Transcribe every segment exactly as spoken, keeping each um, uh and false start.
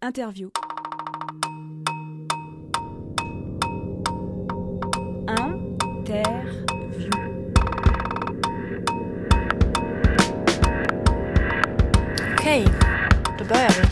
Interview. Interview. Okej, då börjar vi.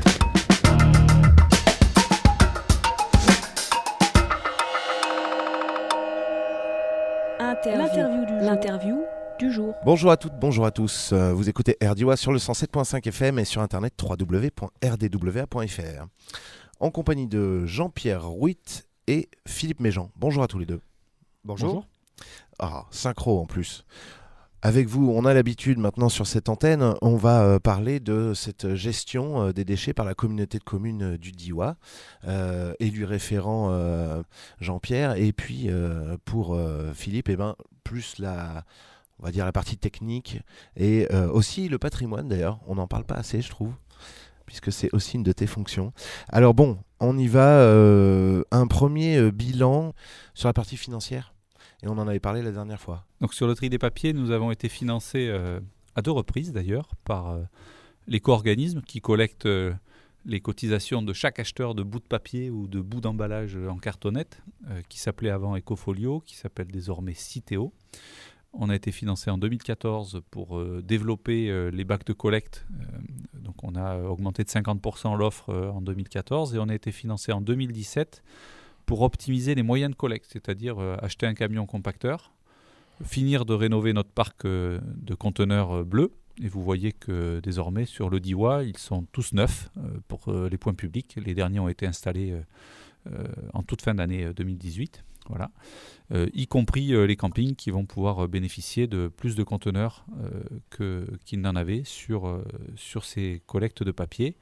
Interview. L'interview du jour. L'interview du jour. Bonjour à toutes, bonjour à tous. Euh, Vous écoutez R D W A sur le cent sept virgule cinq F M et sur internet w w w point r d w a point f r. En compagnie de Jean-Pierre Rouit et Philippe Méjean. Bonjour à tous les deux. Bonjour. Bonjour. Ah, synchro en plus. Avec vous, on a l'habitude maintenant sur cette antenne, on va euh, parler de cette gestion euh, des déchets par la communauté de communes euh, du Diois euh, et du référent euh, Jean-Pierre. Et puis euh, pour euh, Philippe, eh ben, plus la, on va dire la partie technique et euh, aussi le patrimoine d'ailleurs. On n'en parle pas assez, je trouve, puisque c'est aussi une de tes fonctions. Alors bon, on y va. Euh, un premier euh, bilan sur la partie financière. Et on en avait parlé la dernière fois. Donc sur le tri des papiers, nous avons été financés euh, à deux reprises d'ailleurs par euh, l'éco-organisme qui collecte euh, les cotisations de chaque acheteur de bouts de papier ou de bouts d'emballage en cartonnette, euh, qui s'appelait avant Ecofolio, qui s'appelle désormais Citeo. On a été financé en deux mille quatorze pour euh, développer euh, les bacs de collecte. Euh, donc on a augmenté de cinquante pour cent l'offre euh, en deux mille quatorze et on a été financé en deux mille dix-sept pour optimiser les moyens de collecte, c'est-à-dire euh, acheter un camion compacteur, finir de rénover notre parc euh, de conteneurs euh, bleus. Et vous voyez que désormais, sur le Diois, ils sont tous neufs euh, pour euh, les points publics. Les derniers ont été installés euh, euh, en toute fin d'année euh, deux mille dix-huit, voilà. euh, y compris euh, les campings qui vont pouvoir euh, bénéficier de plus de conteneurs euh, que, qu'ils n'en avaient sur, euh, sur ces collectes de papier.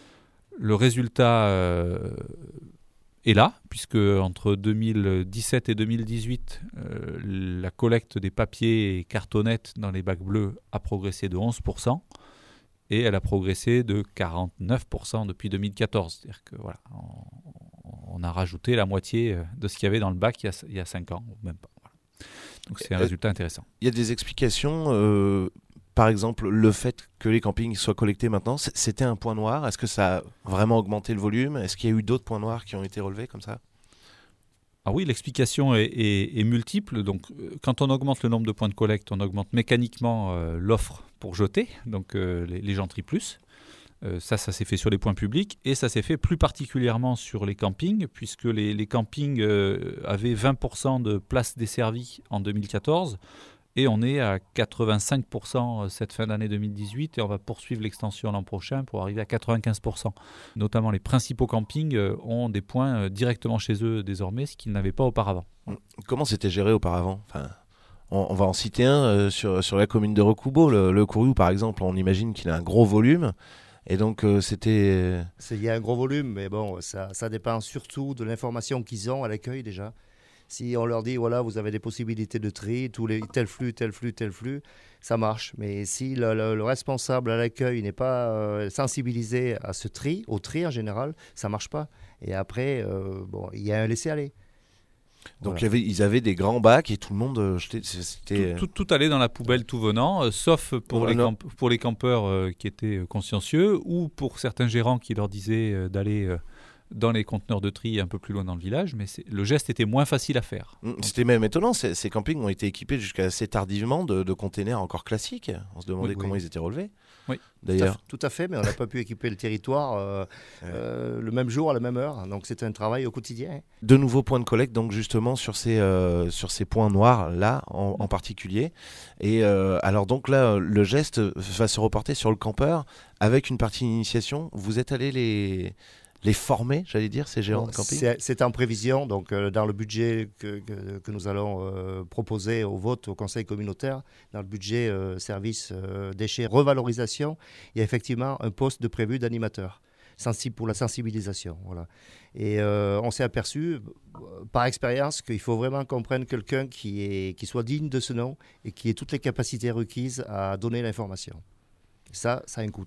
Le résultat euh, est là, puisque entre deux mille dix-sept et deux mille dix-huit, euh, la collecte des papiers et cartonnettes dans les bacs bleus a progressé de onze pour cent et elle a progressé de quarante-neuf pour cent depuis deux mille quatorze. C'est-à-dire que voilà, on, on a rajouté la moitié de ce qu'il y avait dans le bac il y a, il y a cinq ans, ou même pas. Voilà. Donc c'est un Euh, résultat intéressant. Il y a des explications, euh, par exemple le fait que les campings soient collectés maintenant, c- c'était un point noir. Est-ce que ça a vraiment augmenté le volume? Est-ce qu'il y a eu d'autres points noirs qui ont été relevés comme ça? Ah oui, l'explication est, est- est multiple. Donc, euh, quand on augmente le nombre de points de collecte, on augmente mécaniquement euh, l'offre pour jeter, donc euh, les, les gens trient plus. Euh, ça, ça s'est fait sur les points publics et ça s'est fait plus particulièrement sur les campings, puisque les, les campings euh, avaient vingt pour cent de places desservies en deux mille quatorze et on est à quatre-vingt-cinq pour cent cette fin d'année deux mille dix-huit et on va poursuivre l'extension l'an prochain pour arriver à quatre-vingt-quinze pour cent. Notamment les principaux campings euh, ont des points euh, directement chez eux désormais, ce qu'ils n'avaient pas auparavant. Comment c'était géré auparavant? Enfin, on, on va en citer un euh, sur, sur la commune de Recoubeau, le, le Courriou par exemple. On imagine qu'il a un gros volume. Et donc euh, c'était... C'est- Il y a un gros volume, mais bon, ça, ça dépend surtout de l'information qu'ils ont à l'accueil déjà. Si on leur dit, voilà, vous avez des possibilités de tri, tous les, tel flux, tel flux, tel flux, ça marche. Mais si le, le- le responsable à l'accueil n'est pas euh, sensibilisé à ce tri, au tri en général, ça marche pas. Et après, euh, bon, il y a un laisser-aller. Donc Voilà. il y avait- ils avaient des grands bacs et tout le monde euh, jetait... C'était... Tout, tout, tout allait dans la poubelle tout venant, euh, sauf pour, Ouais, les non. camp- pour les campeurs euh, qui étaient euh, consciencieux ou pour certains gérants qui leur disaient euh, d'aller euh, dans les conteneurs de tri un peu plus loin dans le village, mais c'est- le geste était moins facile à faire. Mm, C'était même étonnant, ces, ces campings ont été équipés jusqu'à assez tardivement de, de containers encore classiques. On se demandait Oui, comment oui. ils étaient relevés. Oui. Tout à, D'ailleurs, fait- tout à fait, mais on n'a pas pu équiper le territoire euh, Ouais. euh, le même jour, à la même heure. Donc c'est un travail au quotidien. de nouveaux points de collecte, donc justement sur ces, euh, sur ces points noirs là en, en particulier. Et euh, alors donc là, le geste va se reporter sur le campeur avec une partie initiation. Vous êtes allé les, les former, j'allais dire, ces gérants Bon, de camping? c'est, c'est en prévision, donc euh, dans le budget que, que, que nous allons euh, proposer au vote au conseil communautaire, dans le budget euh, service euh, déchets revalorisation, il y a effectivement un poste de prévu d'animateur sensible pour la sensibilisation. Voilà. Et euh, on s'est aperçu, euh, par expérience, qu'il faut vraiment qu'on prenne quelqu'un qui, est, qui soit digne de ce nom et qui ait toutes les capacités requises à donner l'information. Et ça, ça a un coût.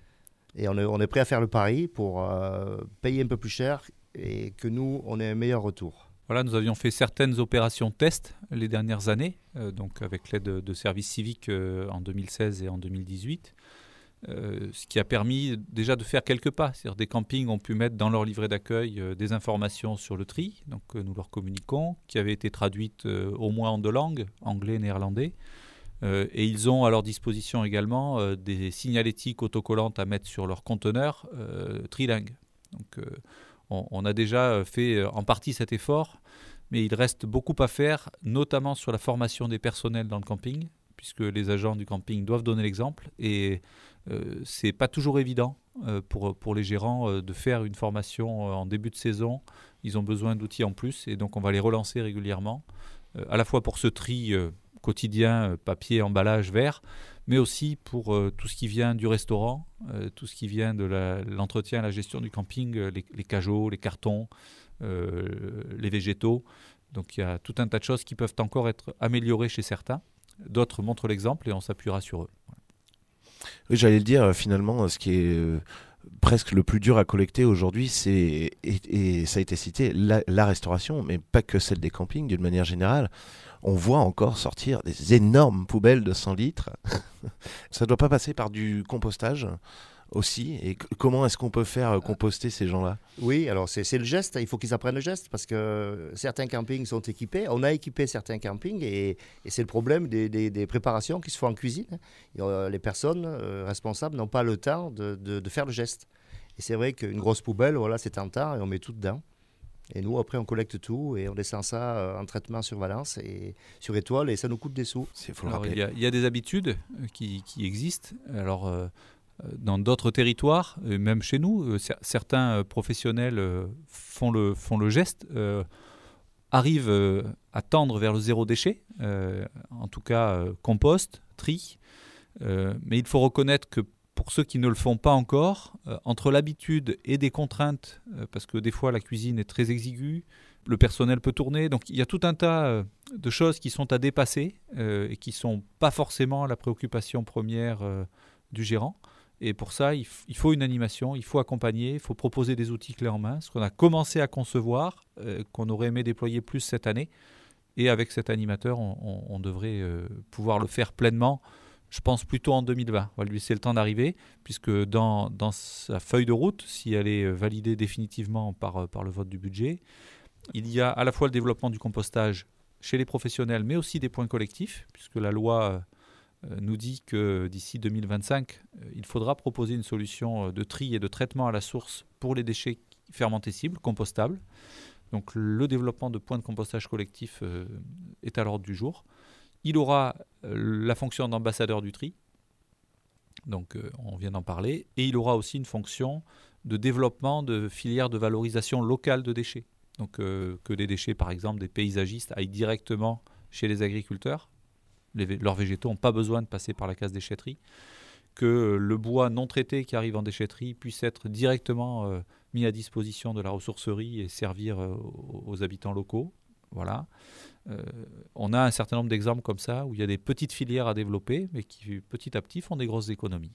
Et on est, on est prêt à faire le pari pour euh, payer un peu plus cher et que nous, on ait un meilleur retour. Voilà, nous avions fait certaines opérations test les dernières années, euh, donc avec l'aide de, de services civiques euh, en deux mille seize et en deux mille dix-huit. euh, ce qui a permis déjà de faire quelques pas. C'est-à-dire des campings ont pu mettre dans leur livret d'accueil euh, des informations sur le tri, donc euh, nous leur communiquons, qui avaient été traduites euh, au moins en deux langues, anglais, néerlandais. Euh, et ils ont à leur disposition également euh, des signalétiques autocollantes à mettre sur leurs conteneurs euh, trilingues. Donc euh, on, on a déjà fait euh, en partie cet effort, mais il reste beaucoup à faire, notamment sur la formation des personnels dans le camping, puisque les agents du camping doivent donner l'exemple. Et euh, ce n'est pas toujours évident euh, pour, pour les gérants euh, de faire une formation euh, en début de saison. Ils ont besoin d'outils en plus, et donc on va les relancer régulièrement, euh, à la fois pour ce tri euh, quotidien, euh, papier, emballage, verre, mais aussi pour euh, tout ce qui vient du restaurant, euh, tout ce qui vient de la, l'entretien et la gestion du camping, euh, les, les cajots, les cartons, euh, les végétaux. Donc il y a tout un tas de choses qui peuvent encore être améliorées chez certains. D'autres montrent l'exemple et on s'appuiera sur eux. Oui, j'allais le dire, finalement, ce qui est euh, presque le plus dur à collecter aujourd'hui, c'est, et, et ça a été cité, la, la restauration, mais pas que celle des campings, d'une manière générale. On voit encore sortir des énormes poubelles de cent litres. Ça ne doit pas passer par du compostage aussi. Et c- comment est-ce qu'on peut faire composter ces gens-là ? Oui, alors c'est, c'est le geste, il faut qu'ils apprennent le geste parce que certains campings sont équipés, on a équipé certains campings et, et c'est le problème des, des, des préparations qui se font en cuisine. Et, euh, les personnes euh, responsables n'ont pas le temps de, de, de faire le geste. Et c'est vrai qu'une grosse poubelle, voilà, c'est tentant et on met tout dedans. Et nous, après, on collecte tout et on descend ça euh, en traitement sur Valence et sur Étoile et ça nous coûte des sous. Il faut le Alors, rappeler. il y a, il y a des habitudes qui, qui existent. Alors, euh, dans d'autres territoires, euh, même chez nous, euh, cer- certains euh, professionnels euh, font, le, font le geste, euh, arrivent euh, à tendre vers le zéro déchet, euh, en tout cas euh, compost, tri. Euh, mais il faut reconnaître que pour ceux qui ne le font pas encore, euh, entre l'habitude et des contraintes, euh, parce que des fois la cuisine est très exiguë, le personnel peut tourner, donc il y a tout un tas euh, de choses qui sont à dépasser euh, et qui ne sont pas forcément la préoccupation première euh, du gérant. Et pour ça, il, f- il faut une animation, il faut accompagner, il faut proposer des outils clés en main, ce qu'on a commencé à concevoir, euh, qu'on aurait aimé déployer plus cette année. Et avec cet animateur, on, on- on devrait euh, pouvoir le faire pleinement. Je pense plutôt en deux mille vingt. On va lui laisser le temps d'arriver, puisque dans, dans sa feuille de route, si elle est validée définitivement par, par le vote du budget, il y a à la fois le développement du compostage chez les professionnels, mais aussi des points collectifs, puisque la loi euh, nous dit que d'ici deux mille vingt-cinq, euh, il faudra proposer une solution de tri et de traitement à la source pour les déchets fermentescibles, compostables. Donc le développement de points de compostage collectif euh, est à l'ordre du jour. Il aura euh, la fonction d'ambassadeur du tri, donc euh, on vient d'en parler, et il aura aussi une fonction de développement de filières de valorisation locale de déchets. Donc euh, que des déchets, par exemple, des paysagistes aillent directement chez les agriculteurs. Les, leurs végétaux n'ont pas besoin de passer par la case déchetterie. Que euh, le bois non traité qui arrive en déchetterie puisse être directement euh, mis à disposition de la ressourcerie et servir euh, aux, aux habitants locaux. Voilà. Euh, on a un certain nombre d'exemples comme ça, où il y a des petites filières à développer, mais qui petit à petit font des grosses économies.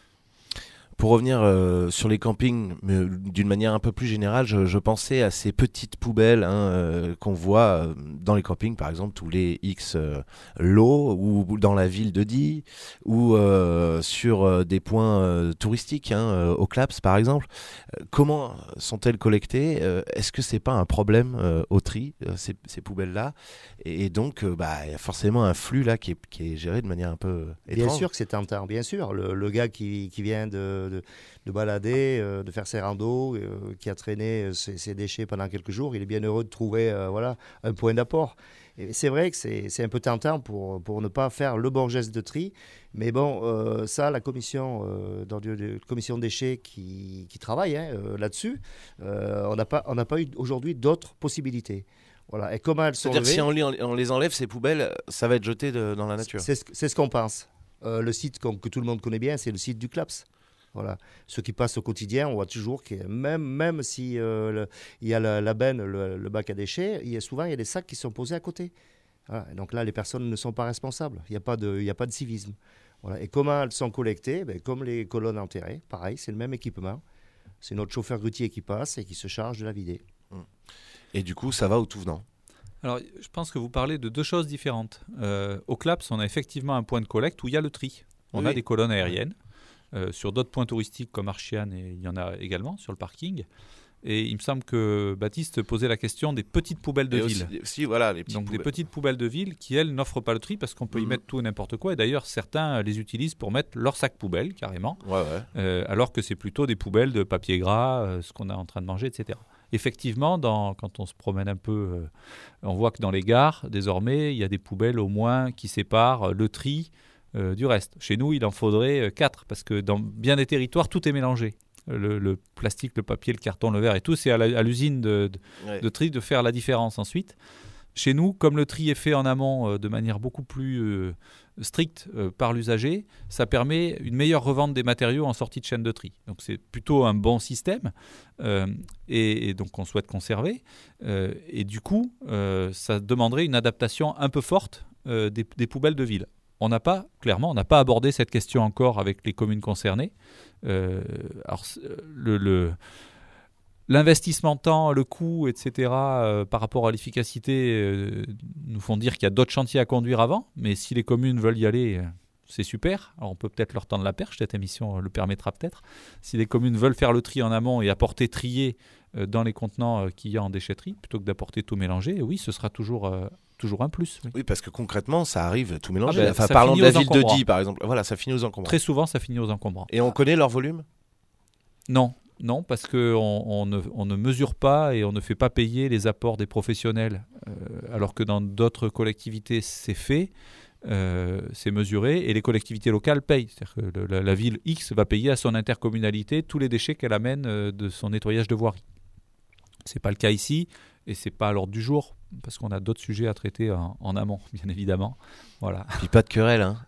Pour revenir euh, sur les campings, mais d'une manière un peu plus générale, je, je pensais à ces petites poubelles hein, euh, qu'on voit euh, dans les campings, par exemple, tous les X euh, lots, ou dans la ville de Die, ou euh, sur euh, des points euh, touristiques, hein, euh, au Claps, par exemple. Euh, comment sont-elles collectées ? euh, Est-ce que c'est pas un problème euh, au tri, euh, ces, ces poubelles-là ? Et, et donc, euh, bah, y a forcément un flux là qui est, qui est géré de manière un peu euh, étrange. Bien sûr que c'est tentant, bien sûr. Le, le gars qui, qui vient de De, de balader, euh, de faire ses randos, euh, qui a traîné ses, ses déchets pendant quelques jours, il est bien heureux de trouver euh, voilà, un point d'apport. Et c'est vrai que c'est, c'est un peu tentant pour, pour ne pas faire le bon geste de tri, mais bon, euh, ça, la commission, euh, dans de, de, commission déchets qui, qui travaille hein, euh, là-dessus, euh, on n'a pas, on n'a pas eu aujourd'hui d'autres possibilités. Voilà. Et comment elles sont C'est-à-dire levées, si on, on les enlève, ces poubelles, ça va être jeté de, dans la nature. C'est, c'est ce qu'on pense. Euh, le site qu'on, que tout le monde connaît bien, c'est le site du Claps. Voilà. Ceux qui passent au quotidien, on voit toujours que même, même si euh, le, il y a la, la benne, le, le bac à déchets, il y a souvent il y a des sacs qui sont posés à côté. Voilà. Donc là, les personnes ne sont pas responsables. Il n'y a pas de, il y a pas de civisme. Voilà. Et comment elles sont collectées ? Ben, comme les colonnes enterrées, pareil, c'est le même équipement. C'est notre chauffeur routier qui passe et qui se charge de la vider. Et du coup, ça va au tout venant. Alors, je pense que vous parlez de deux choses différentes. Euh, au Claps, on a effectivement un point de collecte où il y a le tri. On Oui. a des colonnes aériennes. Euh, sur d'autres points touristiques comme Archiane, et il y en a également sur le parking. Et il me semble que Baptiste posait la question des petites poubelles de Et ville. Aussi, aussi, voilà, les petites Donc poubelles. des petites poubelles de ville qui, elles, n'offrent pas le tri parce qu'on peut Mmh. y mettre tout et n'importe quoi. Et d'ailleurs, certains les utilisent pour mettre leur sac poubelle, carrément, Ouais, ouais. euh, alors que c'est plutôt des poubelles de papier gras, euh, ce qu'on est en train de manger, et cetera. Effectivement, dans, quand on se promène un peu, euh, on voit que dans les gares, désormais, il y a des poubelles au moins qui séparent le tri euh, du reste. Chez nous, il en faudrait euh, quatre parce que dans bien des territoires, tout est mélangé. Le, le plastique, le papier, le carton, le verre et tout, c'est à, la, à l'usine de, de, Ouais. de tri de faire la différence ensuite. Chez nous, comme le tri est fait en amont euh, de manière beaucoup plus euh, stricte euh, par l'usager, ça permet une meilleure revente des matériaux en sortie de chaîne de tri. Donc c'est plutôt un bon système euh, et, et donc on souhaite conserver. Euh, et du coup, euh, ça demanderait une adaptation un peu forte euh, des, des poubelles de ville. On n'a pas, clairement, on n'a pas abordé cette question encore avec les communes concernées. Euh, alors, le, le, l'investissement temps, le coût, et cetera, euh, par rapport à l'efficacité, euh, nous font dire qu'il y a d'autres chantiers à conduire avant. Mais si les communes veulent y aller, euh, c'est super. Alors, on peut peut-être leur tendre la perche, cette émission le permettra peut-être. Si les communes veulent faire le tri en amont et apporter trier euh, dans les contenants euh, qu'il y a en déchetterie, plutôt que d'apporter tout mélangé, oui, ce sera toujours... Euh, Toujours un plus. Oui. Oui, parce que concrètement, ça arrive tout mélangé. Ah ben, enfin, ça parlons de la finit aux ville de encombrants. Die, par exemple. Voilà, ça finit aux encombrants. Très souvent, ça finit aux encombrants. Et on connaît leur volume ? Non, non, parce qu'on on ne, on ne mesure pas et on ne fait pas payer les apports des professionnels, euh, alors que dans d'autres collectivités, c'est fait, euh, c'est mesuré, et les collectivités locales payent. C'est-à-dire que le, la, la ville X va payer à son intercommunalité tous les déchets qu'elle amène euh, de son nettoyage de voirie. Ce n'est pas le cas ici, et ce n'est pas à l'ordre du jour, parce qu'on a d'autres sujets à traiter en, en amont, bien évidemment. Voilà. Puis pas de querelle, hein.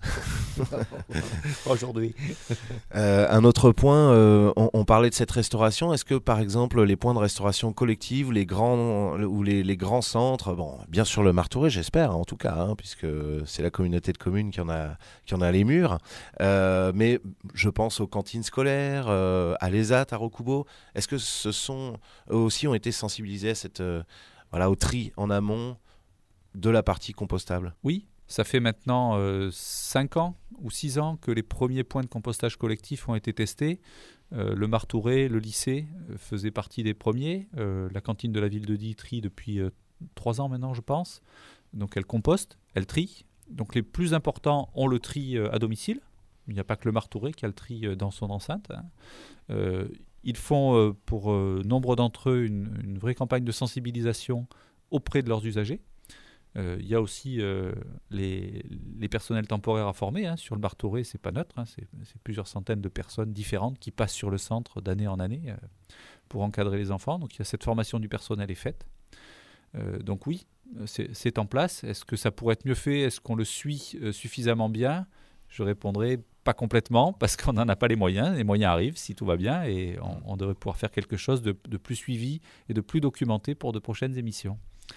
Aujourd'hui. Euh, un autre point, euh, on, on parlait de cette restauration. Est-ce que, par exemple, les points de restauration collective, les grands ou les, les grands centres, bon, bien sûr le Martouré, j'espère, en tout cas, hein, puisque c'est la communauté de communes qui en a, qui en a les murs. Euh, mais je pense aux cantines scolaires, euh, à l'E S A T, à Rokubo. Est-ce que ce sont eux aussi ont été sensibilisés à cette, euh, voilà, au tri en amont de la partie compostable? Oui. Ça fait maintenant euh, cinq ans ou six ans que les premiers points de compostage collectif ont été testés. Euh, le Martouré, le lycée euh, faisaient partie des premiers. Euh, la cantine de la ville de Die trie depuis euh, trois ans maintenant, je pense. Donc elle composte, elle trie. Donc les plus importants ont le tri euh, à domicile. Il n'y a pas que le Martouré qui a le tri euh, dans son enceinte. Hein. Euh, ils font euh, pour euh, nombre d'entre eux une, une vraie campagne de sensibilisation auprès de leurs usagers. Il euh, y a aussi euh, les, les personnels temporaires à former. Hein. Sur le Martouré, ce n'est pas neutre. Hein. C'est, c'est plusieurs centaines de personnes différentes qui passent sur le centre d'année en année euh, pour encadrer les enfants. Donc il y a cette formation du personnel est faite. Euh, donc oui, c'est, c'est en place. Est-ce que ça pourrait être mieux fait? Est-ce qu'on le suit euh, suffisamment bien? Je répondrai pas complètement parce qu'on n'en a pas les moyens. Les moyens arrivent si tout va bien et on, on devrait pouvoir faire quelque chose de, de plus suivi et de plus documenté pour de prochaines émissions.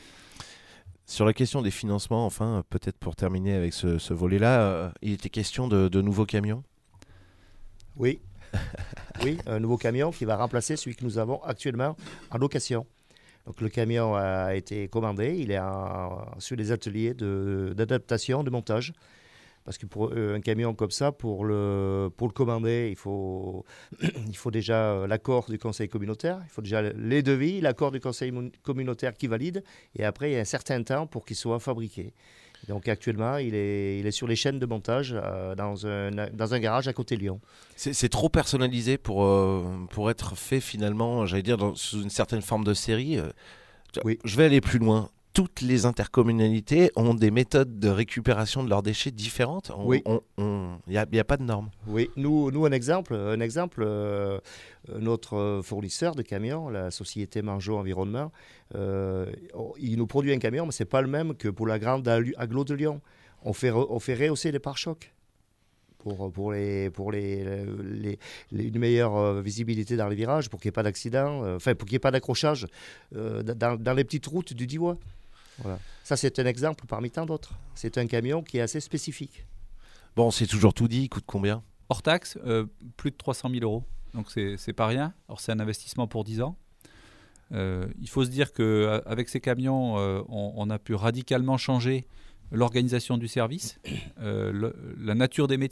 Sur la question des financements, enfin, peut-être pour terminer avec ce, ce volet-là, euh, il était question de, de nouveaux camions? Oui. Oui, un nouveau camion qui va remplacer celui que nous avons actuellement en location. Donc le camion a été commandé, il est en, sur les ateliers de, d'adaptation, de montage. Parce que pour euh, un camion comme ça, pour le, pour le commander, il faut, il faut déjà l'accord du conseil communautaire, il faut déjà les devis, l'accord du conseil communautaire qui valide, et après il y a un certain temps pour qu'il soit fabriqué. Donc actuellement, il est, il est sur les chaînes de montage euh, dans, un, dans un garage à côté de Lyon. C'est, c'est trop personnalisé pour, euh, pour être fait finalement, j'allais dire, dans, sous une certaine forme de série. Euh, Oui. Je vais aller plus loin. Toutes les intercommunalités ont des méthodes de récupération de leurs déchets différentes. On, oui. Il n'y a, a pas de normes. Oui, nous, nous un exemple, un exemple euh, notre fournisseur de camions, la société Mangeot Environnement, euh, il nous produit un camion, mais ce n'est pas le même que pour la grande agglo de Lyon. On fait, on fait rehausser les pare-chocs pour, pour, les, pour les, les, les, une meilleure visibilité dans les virages, pour qu'il n'y ait pas d'accident, euh, enfin pour qu'il n'y ait pas d'accrochage euh, dans, dans les petites routes du Diois. Voilà. Ça, c'est un exemple parmi tant d'autres. C'est un camion qui est assez spécifique. Bon, c'est toujours tout dit. Il coûte combien? Hors taxe, euh, plus de trois cent mille euros. Donc, c'est, c'est pas rien. Alors, c'est un investissement pour dix ans. Euh, il faut se dire qu'avec ces camions, euh, on, on a pu radicalement changer l'organisation du service, euh, le, la nature des métiers.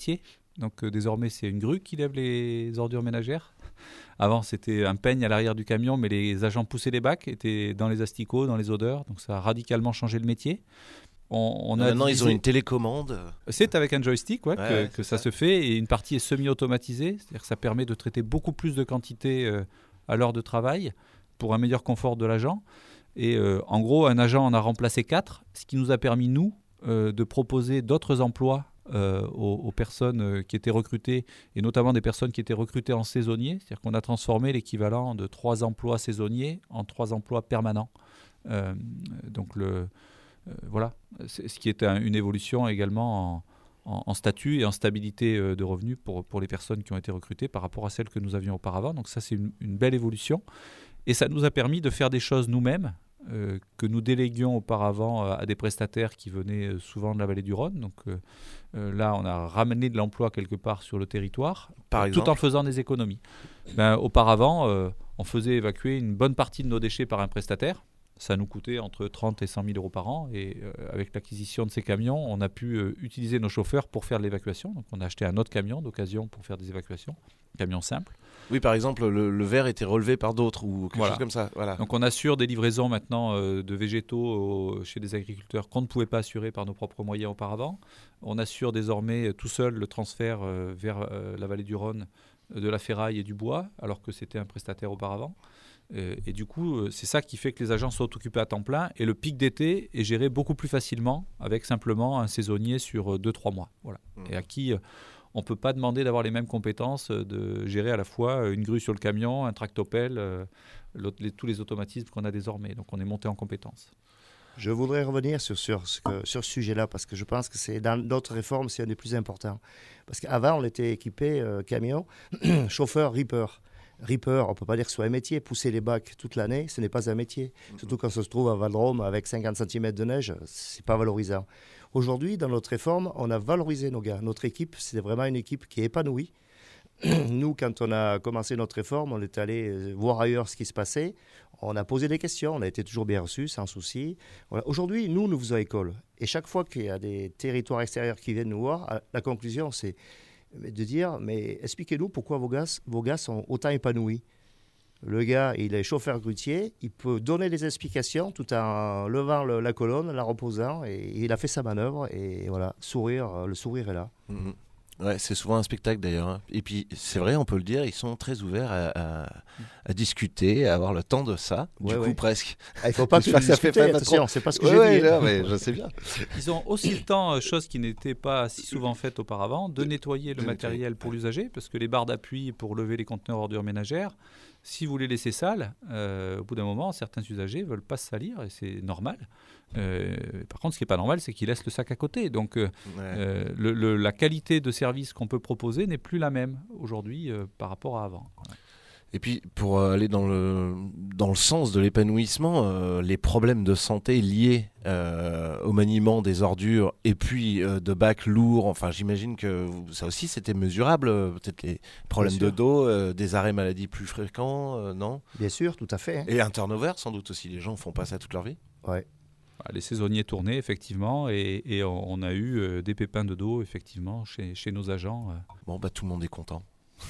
Donc euh, désormais, c'est une grue qui lève les ordures ménagères. Avant, c'était un peigne à l'arrière du camion, mais les agents poussaient les bacs, étaient dans les asticots, dans les odeurs. Donc ça a radicalement changé le métier. On, on a Maintenant, divisé... ils ont une télécommande. C'est avec un joystick ouais, ouais, que, que ça, ça se fait. Et une partie est semi-automatisée. C'est-à-dire que ça permet de traiter beaucoup plus de quantité euh, à l'heure de travail pour un meilleur confort de l'agent. Et euh, en gros, un agent en a remplacé quatre, ce qui nous a permis, nous, euh, de proposer d'autres emplois Euh, aux, aux personnes euh, qui étaient recrutées, et notamment des personnes qui étaient recrutées en saisonnier. C'est-à-dire qu'on a transformé l'équivalent de trois emplois saisonniers en trois emplois permanents. Euh, donc, le, euh, voilà, c'est, ce qui est un, une évolution également en, en, en statut et en stabilité euh, de revenus pour, pour les personnes qui ont été recrutées par rapport à celles que nous avions auparavant. Donc ça, c'est une, une belle évolution. Et ça nous a permis de faire des choses nous-mêmes, Euh, que nous déléguions auparavant euh, à des prestataires qui venaient euh, souvent de la vallée du Rhône. Donc euh, euh, là, on a ramené de l'emploi quelque part sur le territoire, Par tout exemple en faisant des économies. Ben, auparavant, euh, on faisait évacuer une bonne partie de nos déchets par un prestataire. Ça nous coûtait entre trente et cent mille euros par an. Et euh, avec l'acquisition de ces camions, on a pu euh, utiliser nos chauffeurs pour faire de l'évacuation. Donc on a acheté un autre camion d'occasion pour faire des évacuations, camion simple. Oui, par exemple, le, le verre était relevé par d'autres ou quelque Voilà. chose comme ça. Voilà. Donc on assure des livraisons maintenant euh, de végétaux au, chez des agriculteurs qu'on ne pouvait pas assurer par nos propres moyens auparavant. On assure désormais euh, tout seul le transfert euh, vers euh, la vallée du Rhône euh, de la ferraille et du bois, alors que c'était un prestataire auparavant. Euh, et du coup, euh, c'est ça qui fait que les agents sont occupés à temps plein. Et le pic d'été est géré beaucoup plus facilement avec simplement un saisonnier sur deux trois mois. Voilà. Mmh. Et à qui... Euh, on ne peut pas demander d'avoir les mêmes compétences, de gérer à la fois une grue sur le camion, un tractopelle, euh, les, tous les automatismes qu'on a désormais. Donc on est monté en compétences. Je voudrais revenir sur, sur, ce, que, sur ce sujet-là, parce que je pense que c'est dans notre réforme, c'est un des plus importants. Parce qu'avant, on était équipé euh, camion, chauffeur, ripper. Ripper, on ne peut pas dire que ce soit un métier. Pousser les bacs toute l'année, ce n'est pas un métier. Mm-hmm. Surtout quand on se trouve à Val-de-Rome avec cinquante centimètres de neige, ce n'est pas valorisant. Aujourd'hui, dans notre réforme, on a valorisé nos gars. Notre équipe, c'est vraiment une équipe qui est épanouie. Nous, quand on a commencé notre réforme, on est allé voir ailleurs ce qui se passait. On a posé des questions, on a été toujours bien reçus, sans souci. Voilà. Aujourd'hui, nous, nous faisons école. Et chaque fois qu'il y a des territoires extérieurs qui viennent nous voir, la conclusion, c'est de dire, mais expliquez-nous pourquoi vos gars, vos gars sont autant épanouis. Le gars, il est chauffeur grutier, il peut donner des explications tout en levant le, la colonne, la reposant, et il a fait sa manœuvre, et voilà, sourire, le sourire est là. Mmh. Ouais, c'est souvent un spectacle d'ailleurs. Hein. Et puis, c'est vrai, on peut le dire, ils sont très ouverts à, à, à discuter, à avoir le temps de ça, ouais, du ouais. coup presque. Ah, il ne faut pas que ça discuter, fait attention, c'est pas ce que ouais, j'ai ouais, dit. Là, mais je sais bien. Ils ont aussi le temps, chose qui n'était pas si souvent faite auparavant, de nettoyer le de matériel nettoyer. pour l'usager, parce que les barres d'appui pour lever les conteneurs ordures ménagères, si vous les laissez sales, euh, au bout d'un moment, certains usagers ne veulent pas se salir, et c'est normal. Euh, par contre, ce qui n'est pas normal, c'est qu'ils laissent le sac à côté. Donc, euh, ouais. euh, le, le, la qualité de service qu'on peut proposer n'est plus la même aujourd'hui euh, par rapport à avant. Ouais. Et puis, pour aller dans le, dans le sens de l'épanouissement, euh, les problèmes de santé liés euh, au maniement des ordures et puis euh, de bacs lourds, enfin, j'imagine que ça aussi, c'était mesurable. Peut-être les problèmes de dos, euh, des arrêts maladie plus fréquents, euh, non ? Bien sûr, tout à fait. Hein. Et un turnover, sans doute aussi. Les gens font pas ça toute leur vie ? Ouais. Les saisonniers tournaient, effectivement, et, et on, on a eu euh, des pépins de dos, effectivement, chez, chez nos agents. Euh. Bon, bah, tout le monde est content.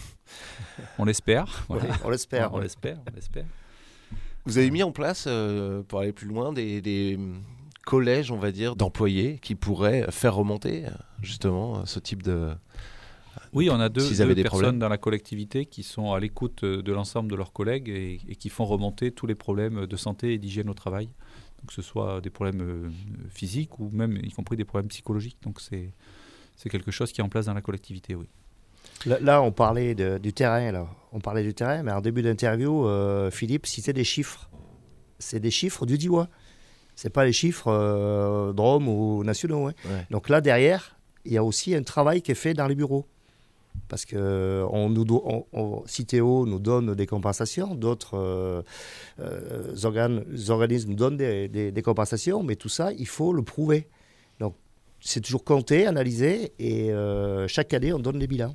On l'espère. Voilà. Oui, on l'espère. On, on l'espère, on l'espère. Vous avez mis en place, euh, pour aller plus loin, des, des collèges, on va dire, d'employés qui pourraient faire remonter, justement, ce type de... Oui, on a deux, deux personnes problèmes. dans la collectivité qui sont à l'écoute de l'ensemble de leurs collègues et, et qui font remonter tous les problèmes de santé et d'hygiène au travail. Que ce soit des problèmes euh, physiques ou même y compris des problèmes psychologiques. Donc c'est, c'est quelque chose qui est en place dans la collectivité, oui. Là, là on parlait de, du terrain, là. On parlait du terrain, mais en début d'interview, euh, Philippe citait des chiffres. C'est des chiffres du D I W A. Ce n'est pas les chiffres euh, Drôme ou nationaux. Hein. Ouais. Donc là, derrière, il y a aussi un travail qui est fait dans les bureaux. Parce que on nous do- on, on, Citeo nous donne des compensations, d'autres euh, euh, organes, organismes donnent des, des, des compensations, mais tout ça, il faut le prouver. Donc, c'est toujours compté, analysé, et euh, chaque année, on donne les bilans.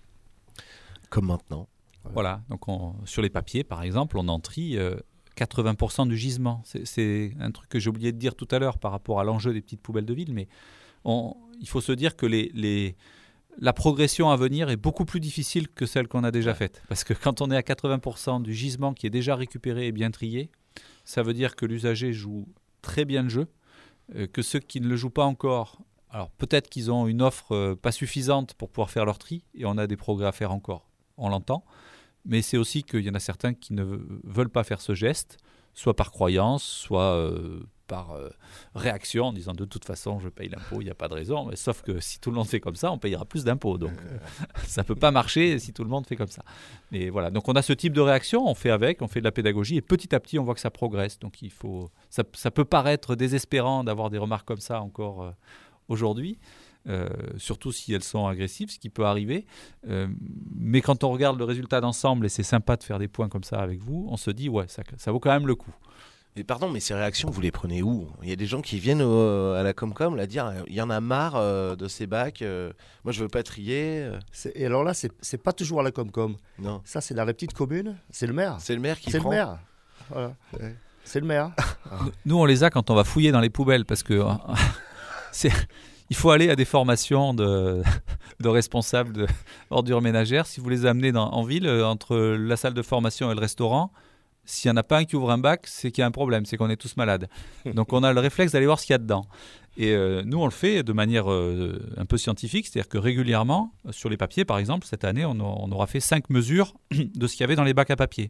Comme maintenant. Voilà, voilà. Donc on, sur les papiers, par exemple, on en trie euh, quatre-vingts pour cent du gisement. C'est, c'est un truc que j'ai oublié de dire tout à l'heure par rapport à l'enjeu des petites poubelles de ville, mais on, il faut se dire que les... les la progression à venir est beaucoup plus difficile que celle qu'on a déjà faite. Parce que quand on est à quatre-vingts pour cent du gisement qui est déjà récupéré et bien trié, ça veut dire que l'usager joue très bien le jeu, euh, que ceux qui ne le jouent pas encore, alors peut-être qu'ils ont une offre euh, pas suffisante pour pouvoir faire leur tri, et on a des progrès à faire encore, on l'entend, mais c'est aussi qu'il y en a certains qui ne veulent pas faire ce geste, soit par croyance, soit euh, par euh, réaction, en disant de toute façon je paye l'impôt, il n'y a pas de raison, mais sauf que si tout le monde fait comme ça, on payera plus d'impôts, donc euh, ça ne peut pas marcher si tout le monde fait comme ça. Mais voilà, donc on a ce type de réaction, on fait avec, on fait de la pédagogie, et petit à petit on voit que ça progresse, donc il faut, ça, ça peut paraître désespérant d'avoir des remarques comme ça encore euh, aujourd'hui, Euh, surtout si elles sont agressives, ce qui peut arriver. Euh, mais quand on regarde le résultat d'ensemble, et c'est sympa de faire des points comme ça avec vous, on se dit, ouais, ça, ça vaut quand même le coup. Et pardon, mais ces réactions, vous les prenez où ? Il y a des gens qui viennent au, à la Comcom là dire, il y en a marre euh, de ces bacs, euh, moi je veux pas trier. Euh. C'est, et alors là, c'est, c'est pas toujours à la Comcom. Non. Ça, c'est dans les petites communes, c'est le maire. C'est le maire qui c'est prend. le maire. Voilà. Ouais. C'est le maire. Nous, on les a quand on va fouiller dans les poubelles, parce que c'est... Il faut aller à des formations de, de responsables d'ordures ménagères. Si vous les amenez dans, en ville, entre la salle de formation et le restaurant, s'il n'y en a pas un qui ouvre un bac, c'est qu'il y a un problème, c'est qu'on est tous malades. Donc on a le réflexe d'aller voir ce qu'il y a dedans. Et euh, nous, on le fait de manière euh, un peu scientifique, c'est-à-dire que régulièrement, sur les papiers, par exemple, cette année, on, a, on aura fait cinq mesures de ce qu'il y avait dans les bacs à papier.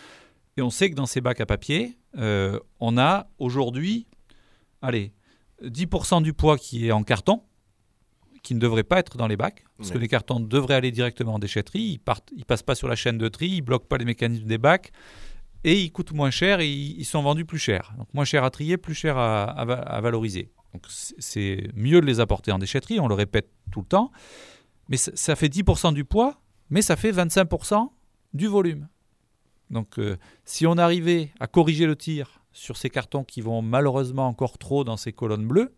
Et on sait que dans ces bacs à papier, euh, on a aujourd'hui, allez, dix pour cent du poids qui est en carton, qui ne devrait pas être dans les bacs, parce ouais. que les cartons devraient aller directement en déchetterie, ils partent, ils passent pas sur la chaîne de tri, ils bloquent pas les mécanismes des bacs, et ils coûtent moins cher et ils sont vendus plus cher. Donc moins cher à trier, plus cher à, à, à valoriser. Donc c'est mieux de les apporter en déchetterie, on le répète tout le temps, mais ça, ça fait dix pour cent du poids, mais ça fait vingt-cinq pour cent du volume. Donc euh, si on arrivait à corriger le tir sur ces cartons qui vont malheureusement encore trop dans ces colonnes bleues,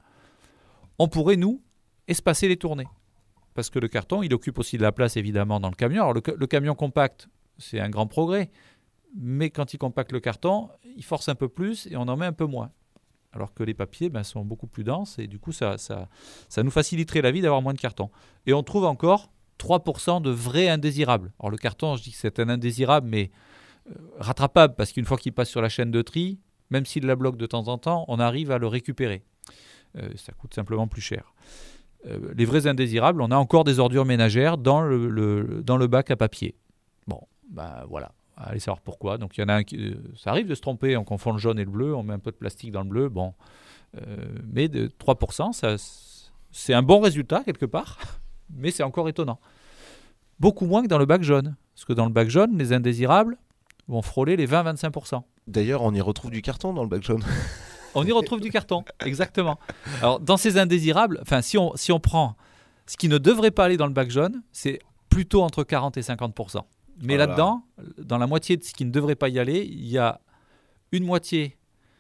on pourrait, nous, espacer les tournées. Parce que le carton, il occupe aussi de la place, évidemment, dans le camion. Alors, le, le camion compact, c'est un grand progrès. Mais quand il compacte le carton, il force un peu plus et on en met un peu moins. Alors que les papiers ben, sont beaucoup plus denses et du coup, ça, ça, ça nous faciliterait la vie d'avoir moins de carton. Et on trouve encore trois pour cent de vrais indésirables. Alors, le carton, je dis que c'est un indésirable, mais euh, rattrapable, parce qu'une fois qu'il passe sur la chaîne de tri, même s'il la bloque de temps en temps, on arrive à le récupérer. Euh, ça coûte simplement plus cher. Euh, les vrais indésirables, on a encore des ordures ménagères dans le, le, dans le bac à papier. Bon, ben voilà. Allez savoir pourquoi. Donc, il y en a un qui, euh, ça arrive de se tromper, on confond le jaune et le bleu, on met un peu de plastique dans le bleu. Bon, euh, mais de trois pour cent, ça, c'est un bon résultat quelque part, mais c'est encore étonnant. Beaucoup moins que dans le bac jaune. Parce que dans le bac jaune, les indésirables vont frôler les vingt à vingt-cinq pour cent. D'ailleurs, on y retrouve du carton dans le bac jaune. On y retrouve du carton, exactement. Alors, dans ces indésirables, enfin, si on, si on prend ce qui ne devrait pas aller dans le bac jaune, c'est plutôt entre quarante et cinquante pour cent. Mais voilà. Là-dedans, dans la moitié de ce qui ne devrait pas y aller, il y a une moitié,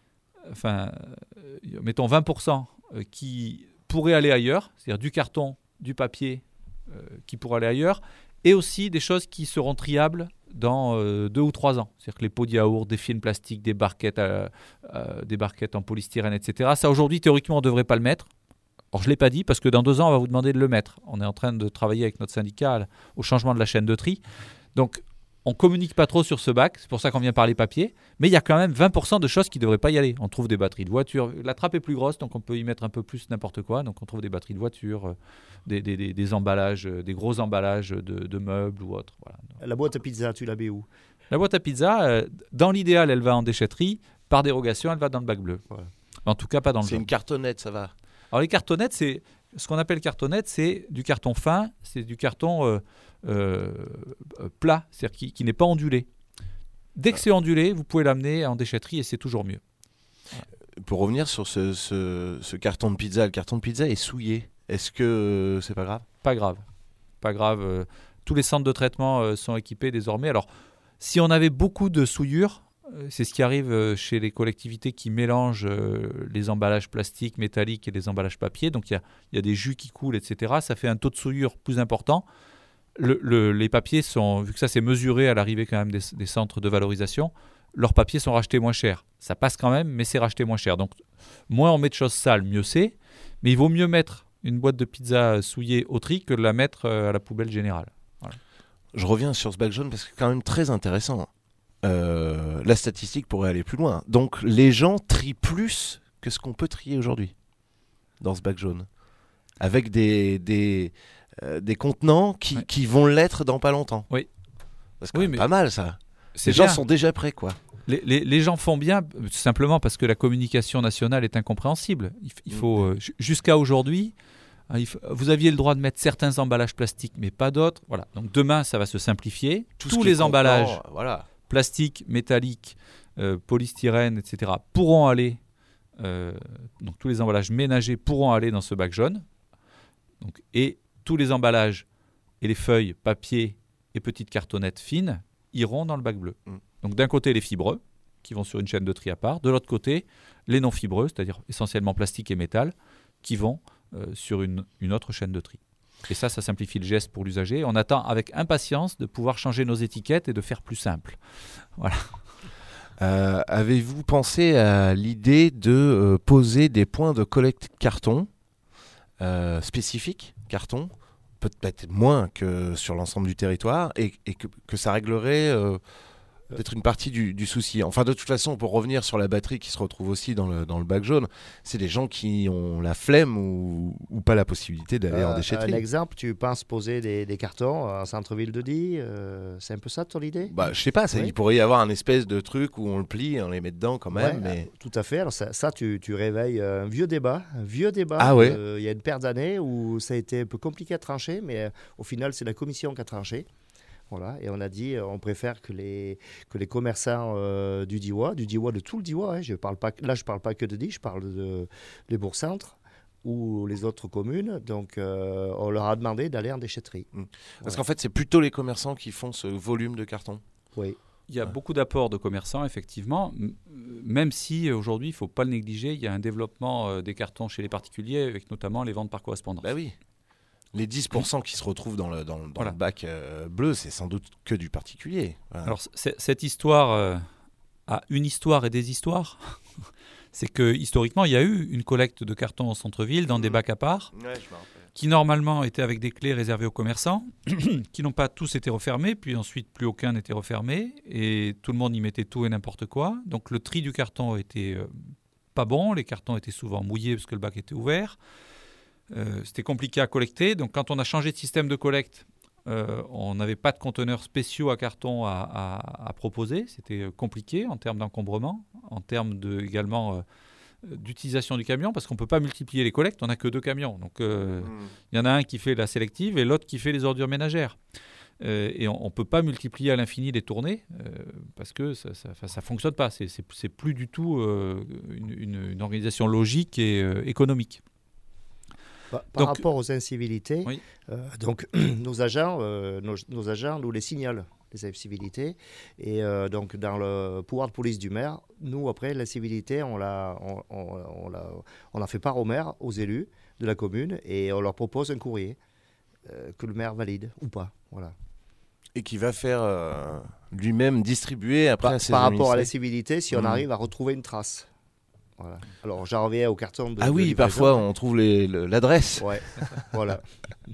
enfin, euh, mettons vingt pour cent, euh, qui pourrait aller ailleurs, c'est-à-dire du carton, du papier euh, qui pourrait aller ailleurs, et aussi des choses qui seront triables dans euh, deux ou trois ans. C'est-à-dire que les pots de yaourt, des films plastiques, des barquettes, euh, euh, des barquettes en polystyrène, et cetera. Ça, aujourd'hui, théoriquement, on ne devrait pas le mettre. Alors, je ne l'ai pas dit parce que dans deux ans, on va vous demander de le mettre. On est en train de travailler avec notre syndicat au changement de la chaîne de tri. Donc, on ne communique pas trop sur ce bac. C'est pour ça qu'on vient parler papier. Mais il y a quand même vingt pour cent de choses qui ne devraient pas y aller. On trouve des batteries de voiture. La trappe est plus grosse, donc on peut y mettre un peu plus n'importe quoi. Donc, on trouve des batteries de voiture, euh, des, des, des, des emballages, euh, des gros emballages de, de meubles ou autres. Voilà. La boîte à pizza, tu la mets où ? La boîte à pizza, euh, dans l'idéal, elle va en déchetterie. Par dérogation, elle va dans le bac bleu. Voilà. En tout cas, pas dans le C'est jaune. Une cartonnette, ça va. Alors, les cartonnettes, c'est ce qu'on appelle cartonnette, c'est du carton fin, c'est du carton euh, euh, plat, c'est-à-dire qui, qui n'est pas ondulé. Dès que c'est ondulé, vous pouvez l'amener en déchetterie et c'est toujours mieux. Voilà. Pour revenir sur ce, ce, ce carton de pizza, le carton de pizza est souillé. Est-ce que euh, c'est pas grave ? Pas grave. Pas grave. Euh, tous les centres de traitement euh, sont équipés désormais. Alors, si on avait beaucoup de souillures, euh, c'est ce qui arrive euh, chez les collectivités qui mélangent euh, les emballages plastiques, métalliques et les emballages papier. Donc, il y, y a des jus qui coulent, et cetera. Ça fait un taux de souillure plus important. Le, le, les papiers sont, vu que ça c'est mesuré à l'arrivée quand même des, des centres de valorisation, leurs papiers sont rachetés moins cher. Ça passe quand même, mais c'est racheté moins cher. Donc, moins on met de choses sales, mieux c'est. Mais il vaut mieux mettre une boîte de pizza souillée au tri que de la mettre à la poubelle générale. Voilà. Je reviens sur ce bac jaune parce que c'est quand même très intéressant. Euh, la statistique pourrait aller plus loin. Donc les gens trient plus que ce qu'on peut trier aujourd'hui dans ce bac jaune. Avec des, des, euh, des contenants qui, ouais. qui vont l'être dans pas longtemps. Oui. C'est oui, oui, mais pas mal ça. C'est les gens bien. sont déjà prêts, quoi. Les, les, les gens font bien simplement parce que la communication nationale est incompréhensible. Il, il faut, euh, jusqu'à aujourd'hui, il faut, vous aviez le droit de mettre certains emballages plastiques, mais pas d'autres. Voilà. Donc demain, ça va se simplifier. Tout Tous les emballages voilà. plastiques, métalliques, euh, polystyrène, et cetera pourront aller, euh, donc tous les emballages ménagers pourront aller dans ce bac jaune. Donc, et tous les emballages et les feuilles, papier et petites cartonnettes fines iront dans le bac bleu. Mm. Donc d'un côté les fibreux, qui vont sur une chaîne de tri à part, de l'autre côté les non fibreux, c'est-à-dire essentiellement plastique et métal, qui vont euh, sur une, une autre chaîne de tri. Et ça, ça simplifie le geste pour l'usager. On attend avec impatience de pouvoir changer nos étiquettes et de faire plus simple. Voilà. Euh, avez-vous pensé à l'idée de euh, poser des points de collecte carton euh, spécifiques, carton, peut-être moins que sur l'ensemble du territoire, et, et que, que ça réglerait euh, peut-être une partie du, du souci. Enfin, de toute façon, pour revenir sur la batterie qui se retrouve aussi dans le, dans le bac jaune, c'est des gens qui ont la flemme ou, ou pas la possibilité d'aller euh, en déchetterie. Un exemple, tu penses poser des, des cartons en centre-ville de Die, euh, c'est un peu ça ton idée? Bah, je sais pas, ça, oui. Il pourrait y avoir un espèce de truc où on le plie et on les met dedans quand même. Ouais, mais... euh, tout à fait. Alors ça, ça tu, tu réveilles un vieux débat. Un vieux débat. Ah ouais. euh, il y a une paire d'années où ça a été un peu compliqué à trancher, mais euh, au final, c'est la commission qui a tranché. Voilà, et on a dit on préfère que les, que les commerçants euh, du Diois, du Diois, de tout le Diois, hein, je parle pas, là je ne parle pas que de Die, je parle de, des bourgs-centres ou les autres communes, donc euh, on leur a demandé d'aller en déchetterie. Mmh. Parce voilà. qu'en fait, c'est plutôt les commerçants qui font ce volume de carton. Oui. Il y a ouais. beaucoup d'apports de commerçants, effectivement, m- même si aujourd'hui, il ne faut pas le négliger, il y a un développement euh, des cartons chez les particuliers, avec notamment les ventes par correspondance. Bah oui. Les dix pour cent qui se retrouvent dans le, dans, dans voilà. le bac euh, bleu, c'est sans doute que du particulier. Voilà. Alors, c'est, cette histoire euh, a une histoire et des histoires. C'est que historiquement, il y a eu une collecte de cartons en centre-ville dans mmh. des bacs à part, ouais, je me rappelle. Qui normalement étaient avec des clés réservées aux commerçants, qui n'ont pas tous été refermés, puis ensuite plus aucun n'était refermé, et tout le monde y mettait tout et n'importe quoi. Donc le tri du carton était euh, pas bon, les cartons étaient souvent mouillés parce que le bac était ouvert. Euh, c'était compliqué à collecter, donc quand on a changé de système de collecte, euh, on n'avait pas de conteneurs spéciaux à carton à, à, à proposer. C'était compliqué en termes d'encombrement, en termes de, également euh, d'utilisation du camion, parce qu'on ne peut pas multiplier les collectes, on n'a que deux camions. Donc il euh, mmh. y en a un qui fait la sélective et l'autre qui fait les ordures ménagères. Euh, et on ne peut pas multiplier à l'infini les tournées, euh, parce que ça ne fonctionne pas. C'est, c'est, c'est plus du tout euh, une, une, une organisation logique et euh, économique. Par, par donc, rapport aux incivilités, oui. euh, donc nos agents, euh, nos, nos agents nous les signalent, les incivilités. Et euh, donc dans le pouvoir de police du maire, nous après l'incivilité, on la, on, on, on, la, on la fait part au maire, aux élus de la commune, et on leur propose un courrier euh, que le maire valide ou pas. Voilà. Et qui va faire euh, lui-même distribuer après par, à ses par administrés. rapport à l'incivilité, si on mmh. arrive à retrouver une trace. Voilà. Alors j'en reviens au carton de. Ah oui, de parfois on trouve les, le, l'adresse. Ouais, voilà.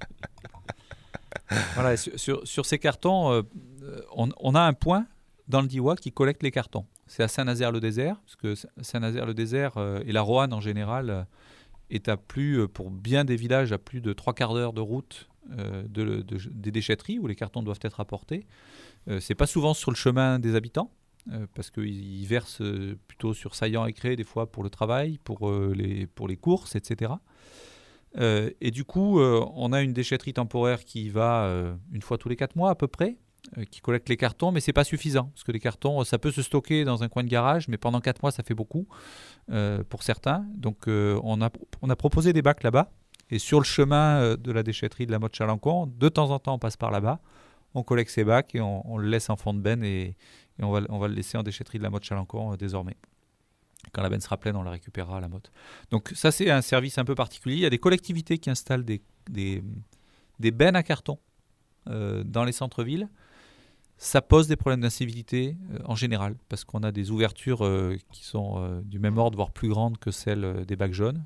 Voilà, sur, sur, sur ces cartons, euh, on, on a un point dans le Diois qui collecte les cartons. C'est à Saint-Nazaire-le-Désert, parce que Saint-Nazaire-le-Désert euh, et la Roanne en général euh, est à plus, euh, pour bien des villages, à plus de trois quarts d'heure de route euh, de, de, des déchetteries où les cartons doivent être apportés. Euh, c'est pas souvent sur le chemin des habitants. Euh, parce qu'ils versent euh, plutôt sur Saillant et Cré des fois pour le travail, pour, euh, les, pour les courses, et cetera. Euh, et du coup, euh, on a une déchetterie temporaire qui va euh, une fois tous les quatre mois à peu près, euh, qui collecte les cartons, mais c'est pas suffisant, parce que les cartons, ça peut se stocker dans un coin de garage, mais pendant quatre mois, ça fait beaucoup euh, pour certains. Donc euh, on, a, on a proposé des bacs là-bas, et sur le chemin de la déchetterie de la Motte-Chalancon, de temps en temps, on passe par là-bas, on collecte ces bacs et on, on le laisse en fond de benne et Et on va, on va le laisser en déchetterie de la Motte-Chalancon euh, désormais. Quand la benne sera pleine, on la récupérera à la Motte. Donc ça, c'est un service un peu particulier. Il y a des collectivités qui installent des, des, des bennes à carton euh, dans les centres-villes. Ça pose des problèmes d'incivilité euh, en général, parce qu'on a des ouvertures euh, qui sont euh, du même ordre, voire plus grandes que celles euh, des bacs jaunes.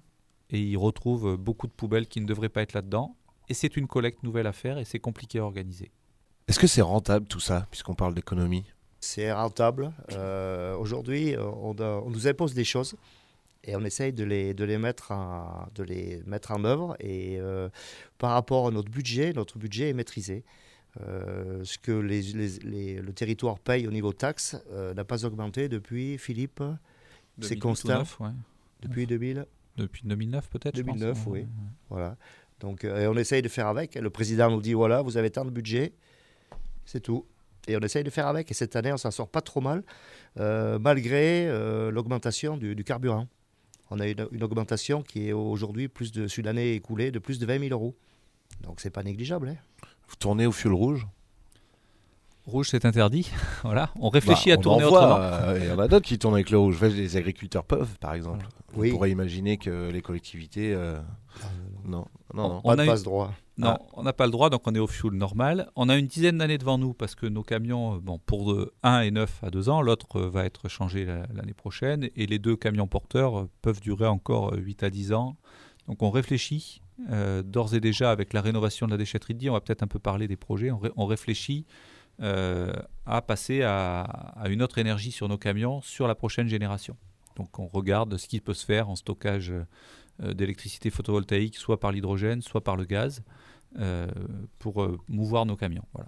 et ils retrouvent beaucoup de poubelles qui ne devraient pas être là-dedans. Et c'est une collecte nouvelle à faire et c'est compliqué à organiser. Est-ce que c'est rentable tout ça, puisqu'on parle d'économie ? C'est rentable. Euh, aujourd'hui, on, on nous impose des choses et on essaye de les, de les, mettre, en, de les mettre en œuvre. Et euh, par rapport à notre budget, notre budget est maîtrisé. Euh, ce que les, les, les, le territoire paye au niveau taxes euh, n'a pas augmenté depuis, Philippe, c'est constant. Ouais. Depuis deux mille Depuis deux mille neuf peut-être. deux mille neuf, je pense. oui. Ouais. Voilà. Donc, euh, et on essaye de faire avec. Le président nous dit voilà, vous avez tant de budget, c'est tout. Et on essaye de faire avec. Et cette année, on s'en sort pas trop mal, euh, malgré euh, l'augmentation du, du carburant. On a une, une augmentation qui est aujourd'hui, plus de, sur l'année écoulée, de plus de vingt mille euros. Donc, c'est pas négligeable. Hein. Vous tournez au fioul rouge ? Rouge, c'est interdit. Voilà. On réfléchit bah, à on tourner en voit, autrement. Euh, il y en a d'autres qui tournent avec le rouge. Les agriculteurs peuvent, par exemple. Oui. On pourrait imaginer que les collectivités... Euh... Non, non, non. On Pas de a passe eu... droit. Non, Ah. on n'a pas le droit, donc on est au fuel normal. On a une dizaine d'années devant nous parce que nos camions, bon, pour de un et neuf à deux ans, l'autre va être changé l'année prochaine et les deux camions porteurs peuvent durer encore huit à dix ans. Donc on réfléchit euh, d'ores et déjà avec la rénovation de la déchetterie de Die, on va peut-être un peu parler des projets, on, ré- on réfléchit euh, à passer à, à une autre énergie sur nos camions sur la prochaine génération. Donc on regarde ce qui peut se faire en stockage euh, d'électricité photovoltaïque, soit par l'hydrogène, soit par le gaz. Euh, pour euh, mouvoir nos camions. Voilà.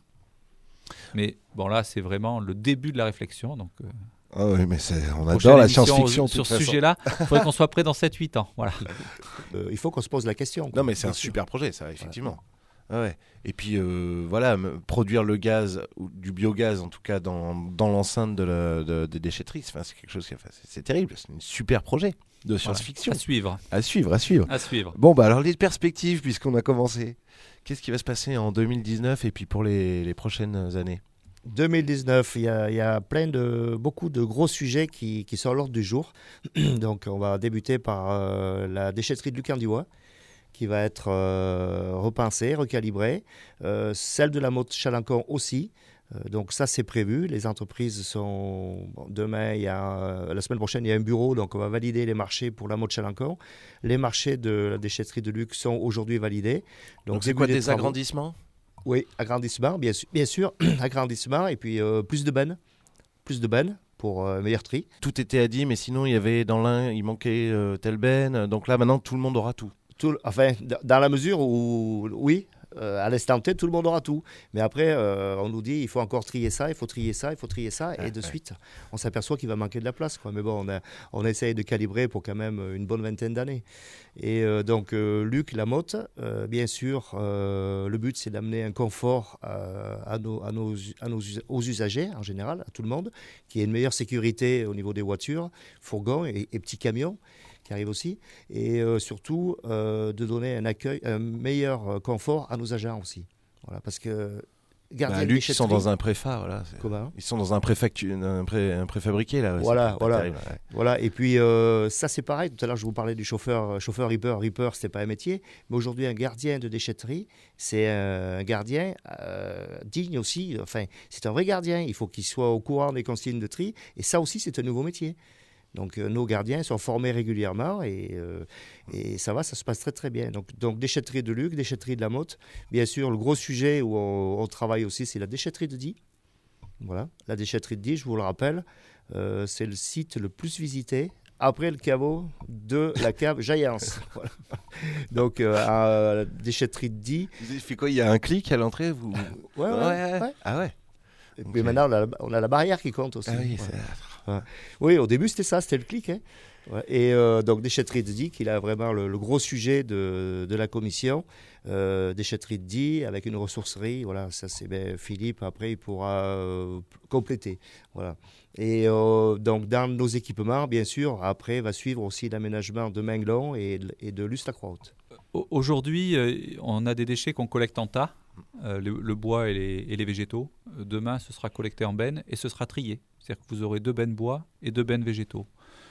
Mais bon, là, c'est vraiment le début de la réflexion. Donc, euh, ah oui, mais c'est, on prochaine adore la émission science-fiction. au- de Sur toute ce façon. sujet-là, il faudrait qu'on soit prêt dans sept huit ans. Voilà. Euh, il faut qu'on se pose la question. quoi. Non, mais c'est Bien un sûr. super projet, ça, effectivement. Ah ouais. Et puis, euh, voilà, m- produire le gaz, ou du biogaz, en tout cas, dans, dans l'enceinte de la, de, des déchetteries, enfin, c'est quelque chose qui, enfin, c'est, c'est terrible. C'est un super projet de science-fiction. À suivre. À suivre, à suivre. À suivre. Bon, bah alors les perspectives, puisqu'on a commencé. Qu'est-ce qui va se passer en deux mille dix-neuf et puis pour les, les prochaines années ? deux mille dix-neuf, il y a, il y a plein de, beaucoup de gros sujets qui, qui sont à l'ordre du jour. Donc, on va débuter par euh, la déchetterie de Lucandivois, qui va être euh, repensée, recalibrée. Euh, celle de la Motte-Chalancon aussi. Euh, donc, ça, c'est prévu. Les entreprises sont... Bon, demain, il y a, euh, la semaine prochaine, il y a un bureau. Donc, on va valider les marchés pour la Motte-Chalancon. Les marchés de la déchetterie de Luc sont aujourd'hui validés. Donc, c'est début quoi, des des travaux. agrandissements ? Oui, agrandissement, bien sûr, bien sûr agrandissement, et puis euh, plus de bennes, plus de bennes pour euh, meilleur tri. Tout était à dit, mais sinon, il y avait dans l'un, il manquait euh, telle benne. Donc là, maintenant, tout le monde aura tout. Tout, enfin, d- dans la mesure où, oui, euh, à l'instant T, tout le monde aura tout. Mais après, euh, on nous dit, il faut encore trier ça, il faut trier ça, il faut trier ça, Ouais, et de ouais. suite, on s'aperçoit qu'il va manquer de la place, quoi. Mais bon, on, a, on essaye de calibrer pour quand même une bonne vingtaine d'années. Et euh, donc, euh, Luc Lamotte, euh, bien sûr, euh, le but, c'est d'amener un confort euh, à nos, à nos, à nos, us- aux usagers, en général, à tout le monde, qui ait une meilleure sécurité au niveau des voitures, fourgons et, et petits camions qui arrivent aussi, et euh, surtout euh, de donner un accueil, un meilleur euh, confort à nos agents aussi. Voilà, parce que gardiens Bah, de Luc, ils sont déchetterie- dans un préfa, voilà. c'est- Comment ? Ils sont dans un, préfactu... un, pré... un préfabriqué, là. ouais, Voilà, c'est pas voilà. terrible, ouais. Voilà, et puis euh, ça c'est pareil, tout à l'heure je vous parlais du chauffeur, euh, chauffeur Reaper, Reaper c'était pas un métier, mais aujourd'hui un gardien de déchetterie, c'est euh, un gardien euh, digne aussi, enfin c'est un vrai gardien, il faut qu'il soit au courant des consignes de tri, et ça aussi c'est un nouveau métier. Donc euh, nos gardiens sont formés régulièrement et, euh, et ça va, ça se passe très très bien. Donc, donc déchetterie de Luc, déchetterie de la Motte, bien sûr le gros sujet où on, on travaille aussi c'est la déchetterie de Die. Voilà, la déchetterie de Die, je vous le rappelle, euh, c'est le site le plus visité après le caveau de la cave Jaillance. Voilà. Donc, euh, à la déchetterie de Die. Il fait quoi ? Il y a un clic à l'entrée vous... Ouais, ouais, ouais. ouais. Ah ouais. Et puis Ok. maintenant, on a, la, on a la barrière qui compte aussi. Ah oui, Voilà. c'est... Oui, au début, c'était ça, c'était le clic. Hein. Ouais. Et euh, donc, déchetterie de Die, qui est vraiment le, le gros sujet de, de la commission. Euh, déchetterie de Die avec une ressourcerie. Voilà, ça, c'est ben, Philippe, après, il pourra euh, compléter. Voilà. Et euh, donc, dans nos équipements, bien sûr, après, va suivre aussi l'aménagement de Minglon et, de- et de Luste-la-Croix-Haute. Au- Aujourd'hui, euh, on a des déchets qu'on collecte en tas, euh, le, le bois et les, et les végétaux. Euh, Demain, ce sera collecté en bennes et ce sera trié. C'est-à-dire que vous aurez deux bennes bois et deux bennes végétaux.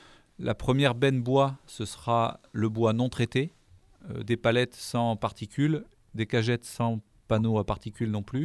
La première benne bois, ce sera le bois non traité, euh, des palettes sans particules, des cagettes sans panneaux à particules non plus,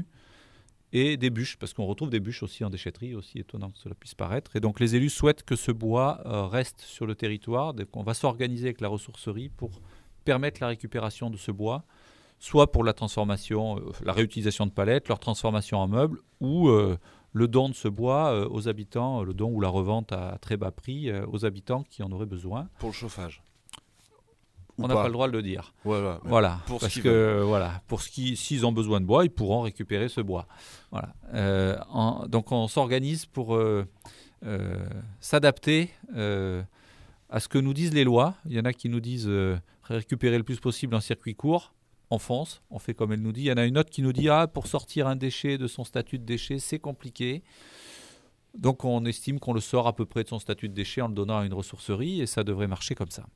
et des bûches, parce qu'on retrouve des bûches aussi en déchetterie, aussi étonnant que cela puisse paraître. Et donc les élus souhaitent que ce bois euh, reste sur le territoire. Donc on va s'organiser avec la ressourcerie pour permettent la récupération de ce bois, soit pour la transformation, euh, la réutilisation de palettes, leur transformation en meubles, ou euh, le don de ce bois euh, aux habitants, le don ou la revente à très bas prix euh, aux habitants qui en auraient besoin. Pour le chauffage. On n'a pas le droit de le dire. Voilà. Voilà. Pour parce ce que veulent. voilà, pour ce qui, s'ils ont besoin de bois, ils pourront récupérer ce bois. Voilà. Euh, en, donc on s'organise pour euh, euh, s'adapter euh, à ce que nous disent les lois. Il y en a qui nous disent euh, récupérer le plus possible en circuit court. On fonce, on fait comme elle nous dit. Il y en a une autre qui nous dit ah, pour sortir un déchet de son statut de déchet, c'est compliqué. Donc on estime qu'on le sort à peu près de son statut de déchet en le donnant à une ressourcerie et ça devrait marcher comme ça.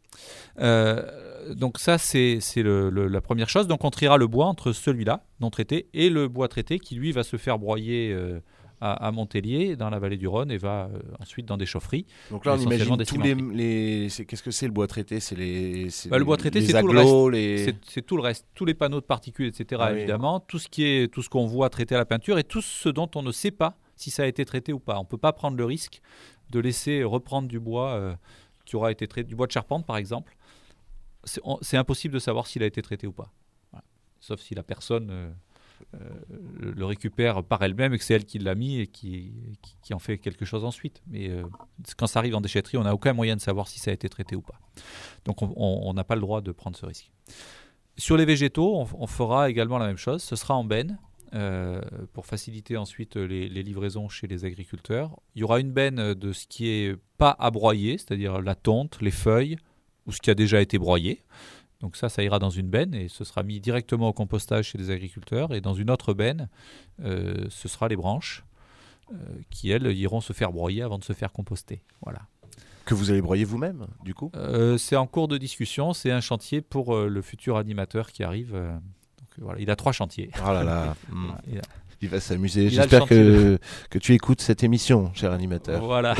Euh, donc ça c'est, c'est le, le, la première chose. Donc on triera le bois entre celui-là, non traité, et le bois traité qui lui va se faire broyer euh, à, à Montélier, dans la vallée du Rhône, et va euh, ensuite dans des chaufferies. Donc là on imagine tous les... les c'est, qu'est-ce que c'est le bois traité? C'est les, c'est bah, le bois traité les c'est, agglos, tout le les... c'est, c'est tout le reste. Tous les panneaux de particules, et cetera. Ah, évidemment. Oui. Tout ce, qui est, tout ce qu'on voit traité à la peinture et tout ce dont on ne sait pas si ça a été traité ou pas. On ne peut pas prendre le risque de laisser reprendre du bois euh, qui aura été traité, du bois de charpente par exemple. C'est, on, c'est impossible de savoir s'il a été traité ou pas. Voilà. Sauf si la personne euh, euh, le, le récupère par elle-même et que c'est elle qui l'a mis et qui, qui, qui en fait quelque chose ensuite. Mais euh, quand ça arrive en déchetterie, on n'a aucun moyen de savoir si ça a été traité ou pas. Donc on n'a pas le droit de prendre ce risque. Sur les végétaux, on, on fera également la même chose. Ce sera en benne. Euh, pour faciliter ensuite les, les livraisons chez les agriculteurs. Il y aura une benne de ce qui n'est pas à broyer, c'est-à-dire la tonte, les feuilles, ou ce qui a déjà été broyé. Donc ça, ça ira dans une benne et ce sera mis directement au compostage chez les agriculteurs. Et dans une autre benne, euh, ce sera les branches euh, qui, elles, iront se faire broyer avant de se faire composter. Voilà. Que vous allez broyer vous-même, du coup euh, C'est en cours de discussion. C'est un chantier pour euh, le futur animateur qui arrive. Euh, Voilà, il a trois chantiers. Oh là là, mmh. il, a... il va s'amuser. Il J'espère que, que tu écoutes cette émission, cher animateur. Voilà.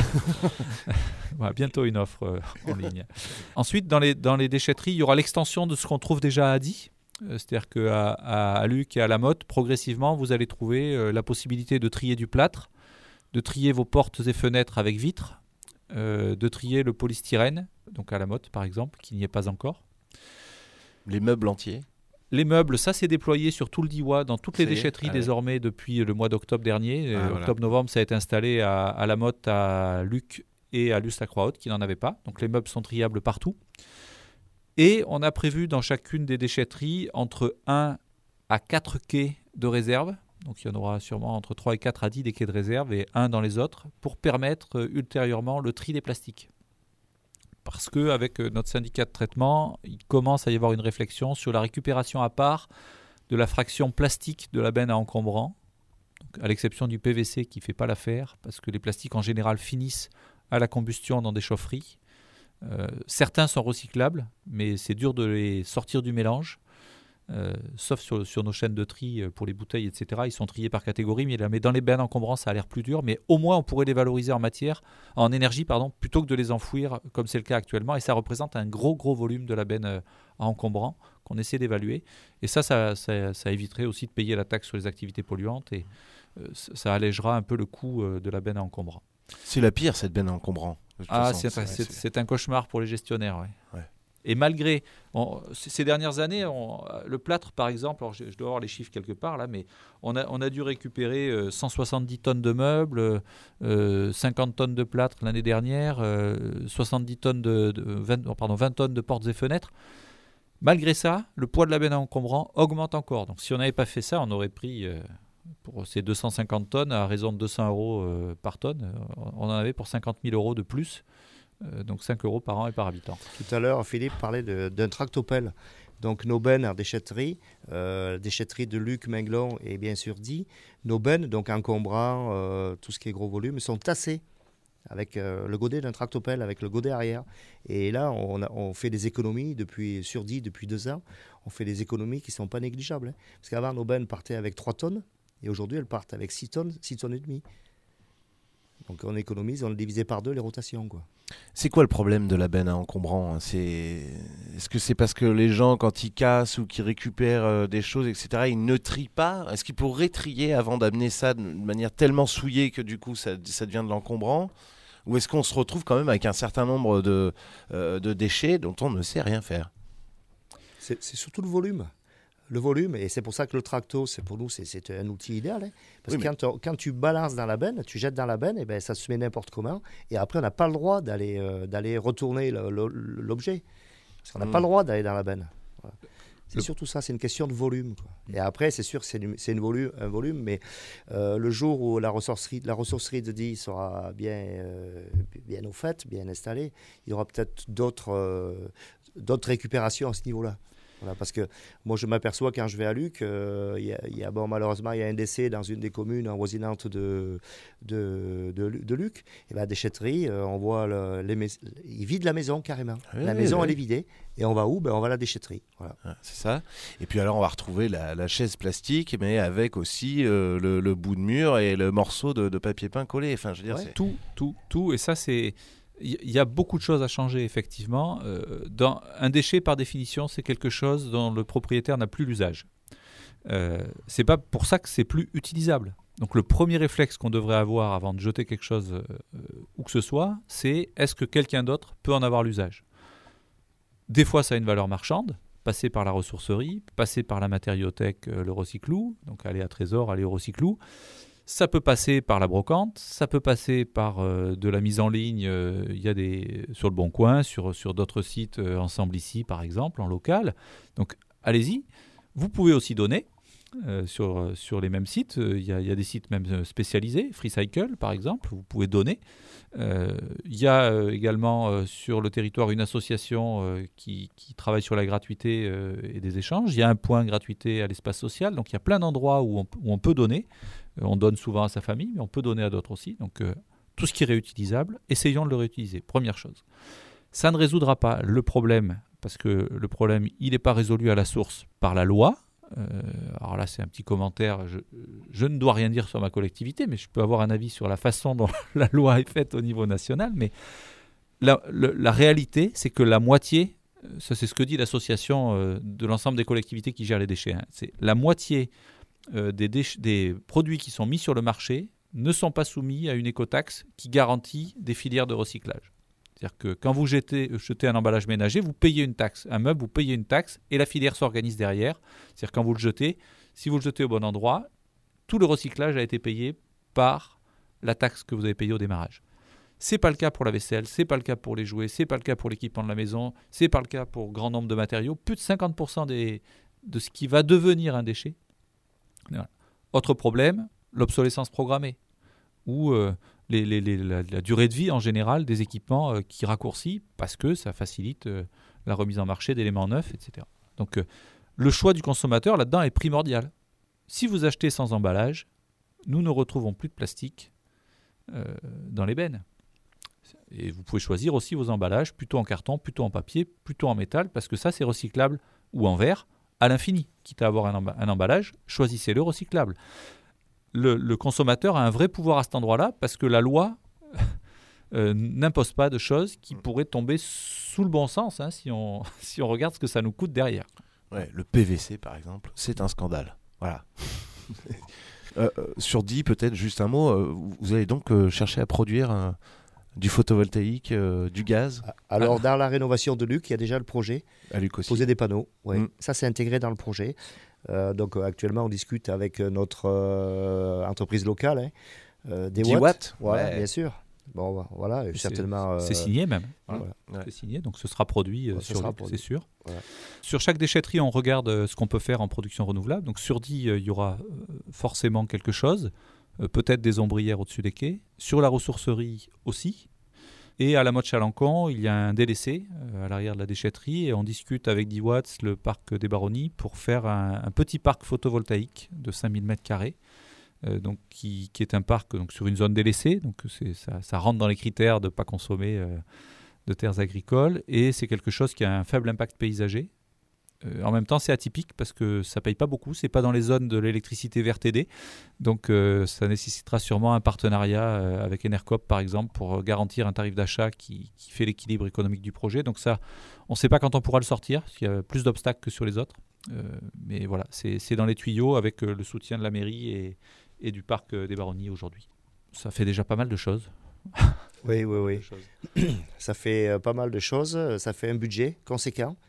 Voilà, bientôt une offre euh, en ligne. Ensuite, dans les, dans les déchetteries, il y aura l'extension de ce qu'on trouve déjà à Die. Euh, c'est-à-dire qu'à à, à Luc et à La Motte, progressivement, vous allez trouver euh, la possibilité de trier du plâtre, de trier vos portes et fenêtres avec vitres, euh, de trier le polystyrène, donc à La Motte par exemple, qui n'y est pas encore. Les meubles entiers. Les meubles, ça s'est déployé sur tout le Diois, dans toutes les c'est, déchetteries ah, désormais depuis le mois d'octobre dernier. Ah, euh, voilà. Octobre-novembre, ça a été installé à, à La Motte, à Luc et à Luce-la-Croix-Haute, qui n'en avaient pas. Donc les meubles sont triables partout. Et on a prévu dans chacune des déchetteries entre un à quatre quais de réserve. Donc il y en aura sûrement entre trois et quatre à dix des quais de réserve et un dans les autres pour permettre euh, ultérieurement le tri des plastiques. Parce qu'avec notre syndicat de traitement, il commence à y avoir une réflexion sur la récupération à part de la fraction plastique de la benne à encombrant, donc à l'exception du P V C qui ne fait pas l'affaire, parce que les plastiques en général finissent à la combustion dans des chaufferies. Euh, certains sont recyclables, mais c'est dur de les sortir du mélange, euh, sauf sur, sur nos chaînes de tri pour les bouteilles, et cetera. Ils sont triés par catégorie, mais, mais dans les bennes encombrants, ça a l'air plus dur. Mais au moins, on pourrait les valoriser en matière, en énergie, pardon, plutôt que de les enfouir, comme c'est le cas actuellement. Et ça représente un gros, gros volume de la benne à encombrant qu'on essaie d'évaluer. Et ça ça, ça, ça éviterait aussi de payer la taxe sur les activités polluantes et euh, ça allégera un peu le coût de la benne à encombrant. C'est la pire, cette benne à encombrant. Ah, façon, c'est, c'est, c'est, c'est... c'est un cauchemar pour les gestionnaires, ouais. ouais. Et malgré, on, ces dernières années, on, le plâtre par exemple, alors je, je dois avoir les chiffres quelque part là, mais on a, on a dû récupérer euh, cent soixante-dix tonnes de meubles, euh, cinquante tonnes de plâtre l'année dernière, euh, soixante-dix tonnes de, de vingt, pardon, vingt tonnes de portes et fenêtres. Malgré ça, le poids de la benne à encombrant augmente encore. Donc si on n'avait pas fait ça, on aurait pris euh, pour ces deux cent cinquante tonnes à raison de deux cents euros euh, par tonne, on en avait pour cinquante mille euros de plus. Donc cinq euros par an et par habitant. Tout à l'heure, Philippe parlait de, d'un tractopelle. Donc nos bennes en déchetterie, euh, déchetterie de Luc, Menglon et bien sûr Die, nos bennes, donc encombrants, euh, tout ce qui est gros volume, sont tassées avec euh, le godet d'un tractopelle, avec le godet arrière. Et là, on, a, on fait des économies depuis, sur Die depuis deux ans. On fait des économies qui ne sont pas négligeables. Hein. Parce qu'avant, nos bennes partaient avec trois tonnes et aujourd'hui, elles partent avec six tonnes, six tonnes et demie. Donc on économise, on le divise par deux les rotations, quoi. C'est quoi le problème de la benne à encombrant ? C'est... Est-ce que c'est parce que les gens, quand ils cassent ou qu'ils récupèrent euh, des choses, et cetera, ils ne trient pas ? Est-ce qu'ils pourraient trier avant d'amener ça de manière tellement souillée que du coup ça, ça devient de l'encombrant ? Ou est-ce qu'on se retrouve quand même avec un certain nombre de, euh, de déchets dont on ne sait rien faire ? C'est, c'est surtout le volume. Le volume, et c'est pour ça que le tracto, c'est pour nous, c'est, c'est un outil idéal. Hein, parce oui, que quand, quand tu balances dans la benne, tu jettes dans la benne, et ben, ça se met n'importe comment. Et après, on n'a pas le droit d'aller, euh, d'aller retourner le, le, l'objet. Parce qu'on n'a mmh. pas le droit d'aller dans la benne. Voilà. C'est le... surtout ça, c'est une question de volume, quoi. Et après, c'est sûr que c'est, une, c'est une volume, un volume, mais euh, le jour où la ressourcerie, la ressourcerie de Die sera bien, euh, bien au fait, bien installée, il y aura peut-être d'autres, euh, d'autres récupérations à ce niveau-là. Voilà, parce que moi, je m'aperçois quand je vais à Luc, euh, y a, y a, bon, malheureusement, il y a un décès dans une des communes avoisinantes de, de, de, de Luc. Et ben, la déchetterie, euh, on voit, le, les mais... ils vident la maison carrément. Oui, la maison, oui. elle est vidée. Et on va où? Ben, on va à la déchetterie. Voilà. Ah, c'est ça. Et puis alors, on va retrouver la, la chaise plastique, mais avec aussi euh, le, le bout de mur et le morceau de, de papier peint collé. Enfin, je veux dire, ouais. c'est... Tout, tout, tout. Et ça, c'est... Il y a beaucoup de choses à changer, effectivement. Euh, dans, un déchet, par définition, c'est quelque chose dont le propriétaire n'a plus l'usage. Euh, c'est pas pour ça que c'est plus utilisable. Donc le premier réflexe qu'on devrait avoir avant de jeter quelque chose euh, où que ce soit, c'est est-ce que quelqu'un d'autre peut en avoir l'usage? Des fois, ça a une valeur marchande, passer par la ressourcerie, passer par la matériothèque, euh, le recyclou, donc aller à Trésor, aller au recyclou. Ça peut passer par la brocante, ça peut passer par euh, de la mise en ligne, il euh, y a des, sur le Bon Coin, sur, sur d'autres sites, euh, Ensemble Ici par exemple, en local. Donc allez-y. Vous pouvez aussi donner euh, sur, sur les mêmes sites. Il y, y a des sites même spécialisés, FreeCycle par exemple, vous pouvez donner. Il euh, y a euh, également euh, sur le territoire une association euh, qui, qui travaille sur la gratuité euh, et des échanges. Il y a un point gratuité à l'espace social, donc il y a plein d'endroits où on, où on peut donner. On donne souvent à sa famille, mais on peut donner à d'autres aussi. Donc, euh, tout ce qui est réutilisable, essayons de le réutiliser. Première chose. Ça ne résoudra pas le problème, parce que le problème, il n'est pas résolu à la source par la loi. Euh, alors là, c'est un petit commentaire. Je, je ne dois rien dire sur ma collectivité, mais je peux avoir un avis sur la façon dont la loi est faite au niveau national. Mais la, le, la réalité, c'est que la moitié, ça c'est ce que dit l'association euh, de l'ensemble des collectivités qui gèrent les déchets, hein, c'est la moitié Euh, des, déch- des produits qui sont mis sur le marché ne sont pas soumis à une écotaxe qui garantit des filières de recyclage. C'est-à-dire que quand vous jetez, jetez un emballage ménager, vous payez une taxe. Un meuble, vous payez une taxe et la filière s'organise derrière. C'est-à-dire quand vous le jetez, si vous le jetez au bon endroit, tout le recyclage a été payé par la taxe que vous avez payée au démarrage. Ce n'est pas le cas pour la vaisselle, ce n'est pas le cas pour les jouets, ce n'est pas le cas pour l'équipement de la maison, ce n'est pas le cas pour grand nombre de matériaux. Plus de cinquante pour cent des, de ce qui va devenir un déchet. Voilà. Autre problème, l'obsolescence programmée, ou euh, les, les, les, la, la durée de vie en général des équipements euh, qui raccourcit parce que ça facilite euh, la remise en marché d'éléments neufs, et cetera. Donc euh, le choix du consommateur là-dedans est primordial. Si vous achetez sans emballage, nous ne retrouvons plus de plastique euh, dans les bennes. Et vous pouvez choisir aussi vos emballages, plutôt en carton, plutôt en papier, plutôt en métal, parce que ça c'est recyclable, ou en verre, à l'infini. Quitte à avoir un, emba- un emballage, choisissez-le recyclable. Le, le consommateur a un vrai pouvoir à cet endroit-là parce que la loi euh, n'impose pas de choses qui pourraient tomber sous le bon sens hein, si, on, si on regarde ce que ça nous coûte derrière. Ouais, le P V C, par exemple, c'est un scandale. Voilà. euh, sur Die, peut-être juste un mot, euh, vous allez donc euh, chercher à produire un... du photovoltaïque, euh, du gaz. Alors, ah. dans la rénovation de Luc, il y a déjà le projet. À Luc aussi. Poser des panneaux. Ouais. Mm. Ça, c'est intégré dans le projet. Euh, donc, euh, actuellement, on discute avec notre euh, entreprise locale. Hein, euh, des Die Watt. Voilà, ouais. bien sûr. Bon, voilà, c'est, certainement. C'est euh, signé même. Voilà. Ouais. C'est signé, donc ce sera produit euh, ouais, sur sera Luc, produit. c'est sûr. Voilà. Sur chaque déchetterie, on regarde euh, ce qu'on peut faire en production renouvelable. Donc sur Die, euh, il y aura euh, forcément quelque chose. Euh, peut-être des ombrières au-dessus des quais. Sur la ressourcerie aussi. Et à la Motte Chalancon, il y a un délaissé euh, à l'arrière de la déchetterie et on discute avec Die Watt, le parc des Baronnies, pour faire un, un petit parc photovoltaïque de cinq mille mètres carrés, euh, donc qui, qui est un parc donc, sur une zone délaissée. Donc c'est, ça, ça rentre dans les critères de ne pas consommer euh, de terres agricoles et c'est quelque chose qui a un faible impact paysager. Euh, en même temps, c'est atypique parce que ça ne paye pas beaucoup. Ce n'est pas dans les zones de l'électricité V R T D. Donc, euh, ça nécessitera sûrement un partenariat euh, avec Enercop, par exemple, pour garantir un tarif d'achat qui, qui fait l'équilibre économique du projet. Donc ça, on ne sait pas quand on pourra le sortir, parce qu'il y a plus d'obstacles que sur les autres. Euh, mais voilà, c'est, c'est dans les tuyaux avec euh, le soutien de la mairie et, et du parc euh, des Baronnies aujourd'hui. Ça fait déjà pas mal de choses. Oui, oui, oui. Ça fait euh, pas mal de choses. Ça fait un budget conséquent.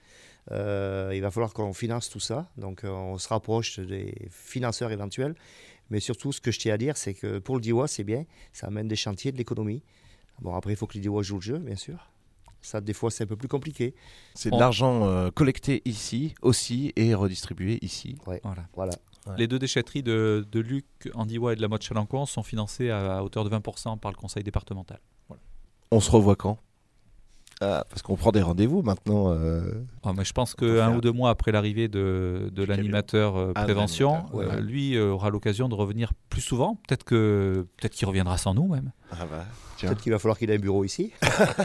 Euh, il va falloir qu'on finance tout ça. Donc, on se rapproche des financeurs éventuels. Mais surtout, ce que je tiens à dire, c'est que pour le Diois, c'est bien. Ça amène des chantiers, de l'économie. Bon, après, il faut que les Diois jouent le jeu, bien sûr. Ça, des fois, c'est un peu plus compliqué. C'est de On- l'argent euh, collecté ici aussi et redistribué ici. Ouais, Voilà. voilà. Ouais. Les deux déchetteries de, de Luc, Andiwa et de la Motte-Chalancon sont financées à, à hauteur de vingt pour cent par le conseil départemental. Voilà. On se revoit quand? Ah, parce qu'on prend des rendez-vous maintenant. euh, Ah, mais je pense peut qu'un faire. ou deux mois après l'arrivée de, de l'animateur euh, Ah, de prévention, l'animateur, ouais. euh, lui euh, aura l'occasion de revenir plus souvent. Peut-être que peut-être qu'il reviendra sans nous même. Ah bah, tiens. Peut-être qu'il va falloir qu'il ait un bureau ici.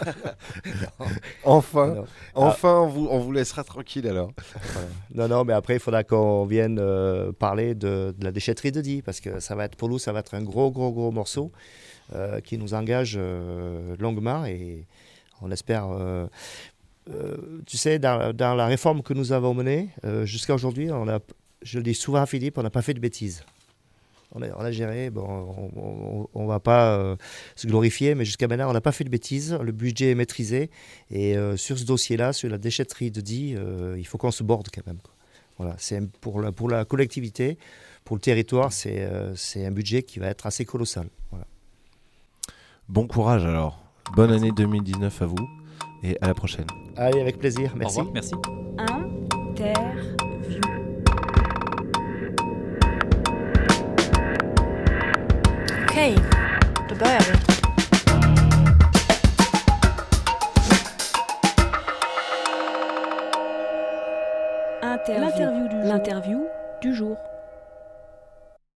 Enfin, Non. enfin, on, vous, on vous laissera tranquille alors. Voilà. Non, non, mais après, il faudra qu'on vienne euh, parler de, de la déchetterie de Die, parce que ça va être, pour nous, ça va être un gros, gros, gros morceau euh, qui nous engage euh, longuement et on espère. Euh, euh, tu sais, dans, dans la réforme que nous avons menée, euh, jusqu'à aujourd'hui, on a, je le dis souvent à Philippe, on n'a pas fait de bêtises. On a, on a géré, bon, on ne va pas euh, se glorifier, mais jusqu'à maintenant, on n'a pas fait de bêtises. Le budget est maîtrisé. Et euh, sur ce dossier-là, sur la déchetterie de Die, euh, il faut qu'on se borde quand même, quoi. Voilà, c'est pour la, pour la collectivité, pour le territoire, c'est euh, c'est un budget qui va être assez colossal. Voilà. Bon courage alors. Bonne année deux mille dix-neuf à vous et à la prochaine. Allez, avec plaisir. Merci. Au revoir, merci. Interview. Okay, då börjar vi. Interview. L'interview du jour. L'interview du jour.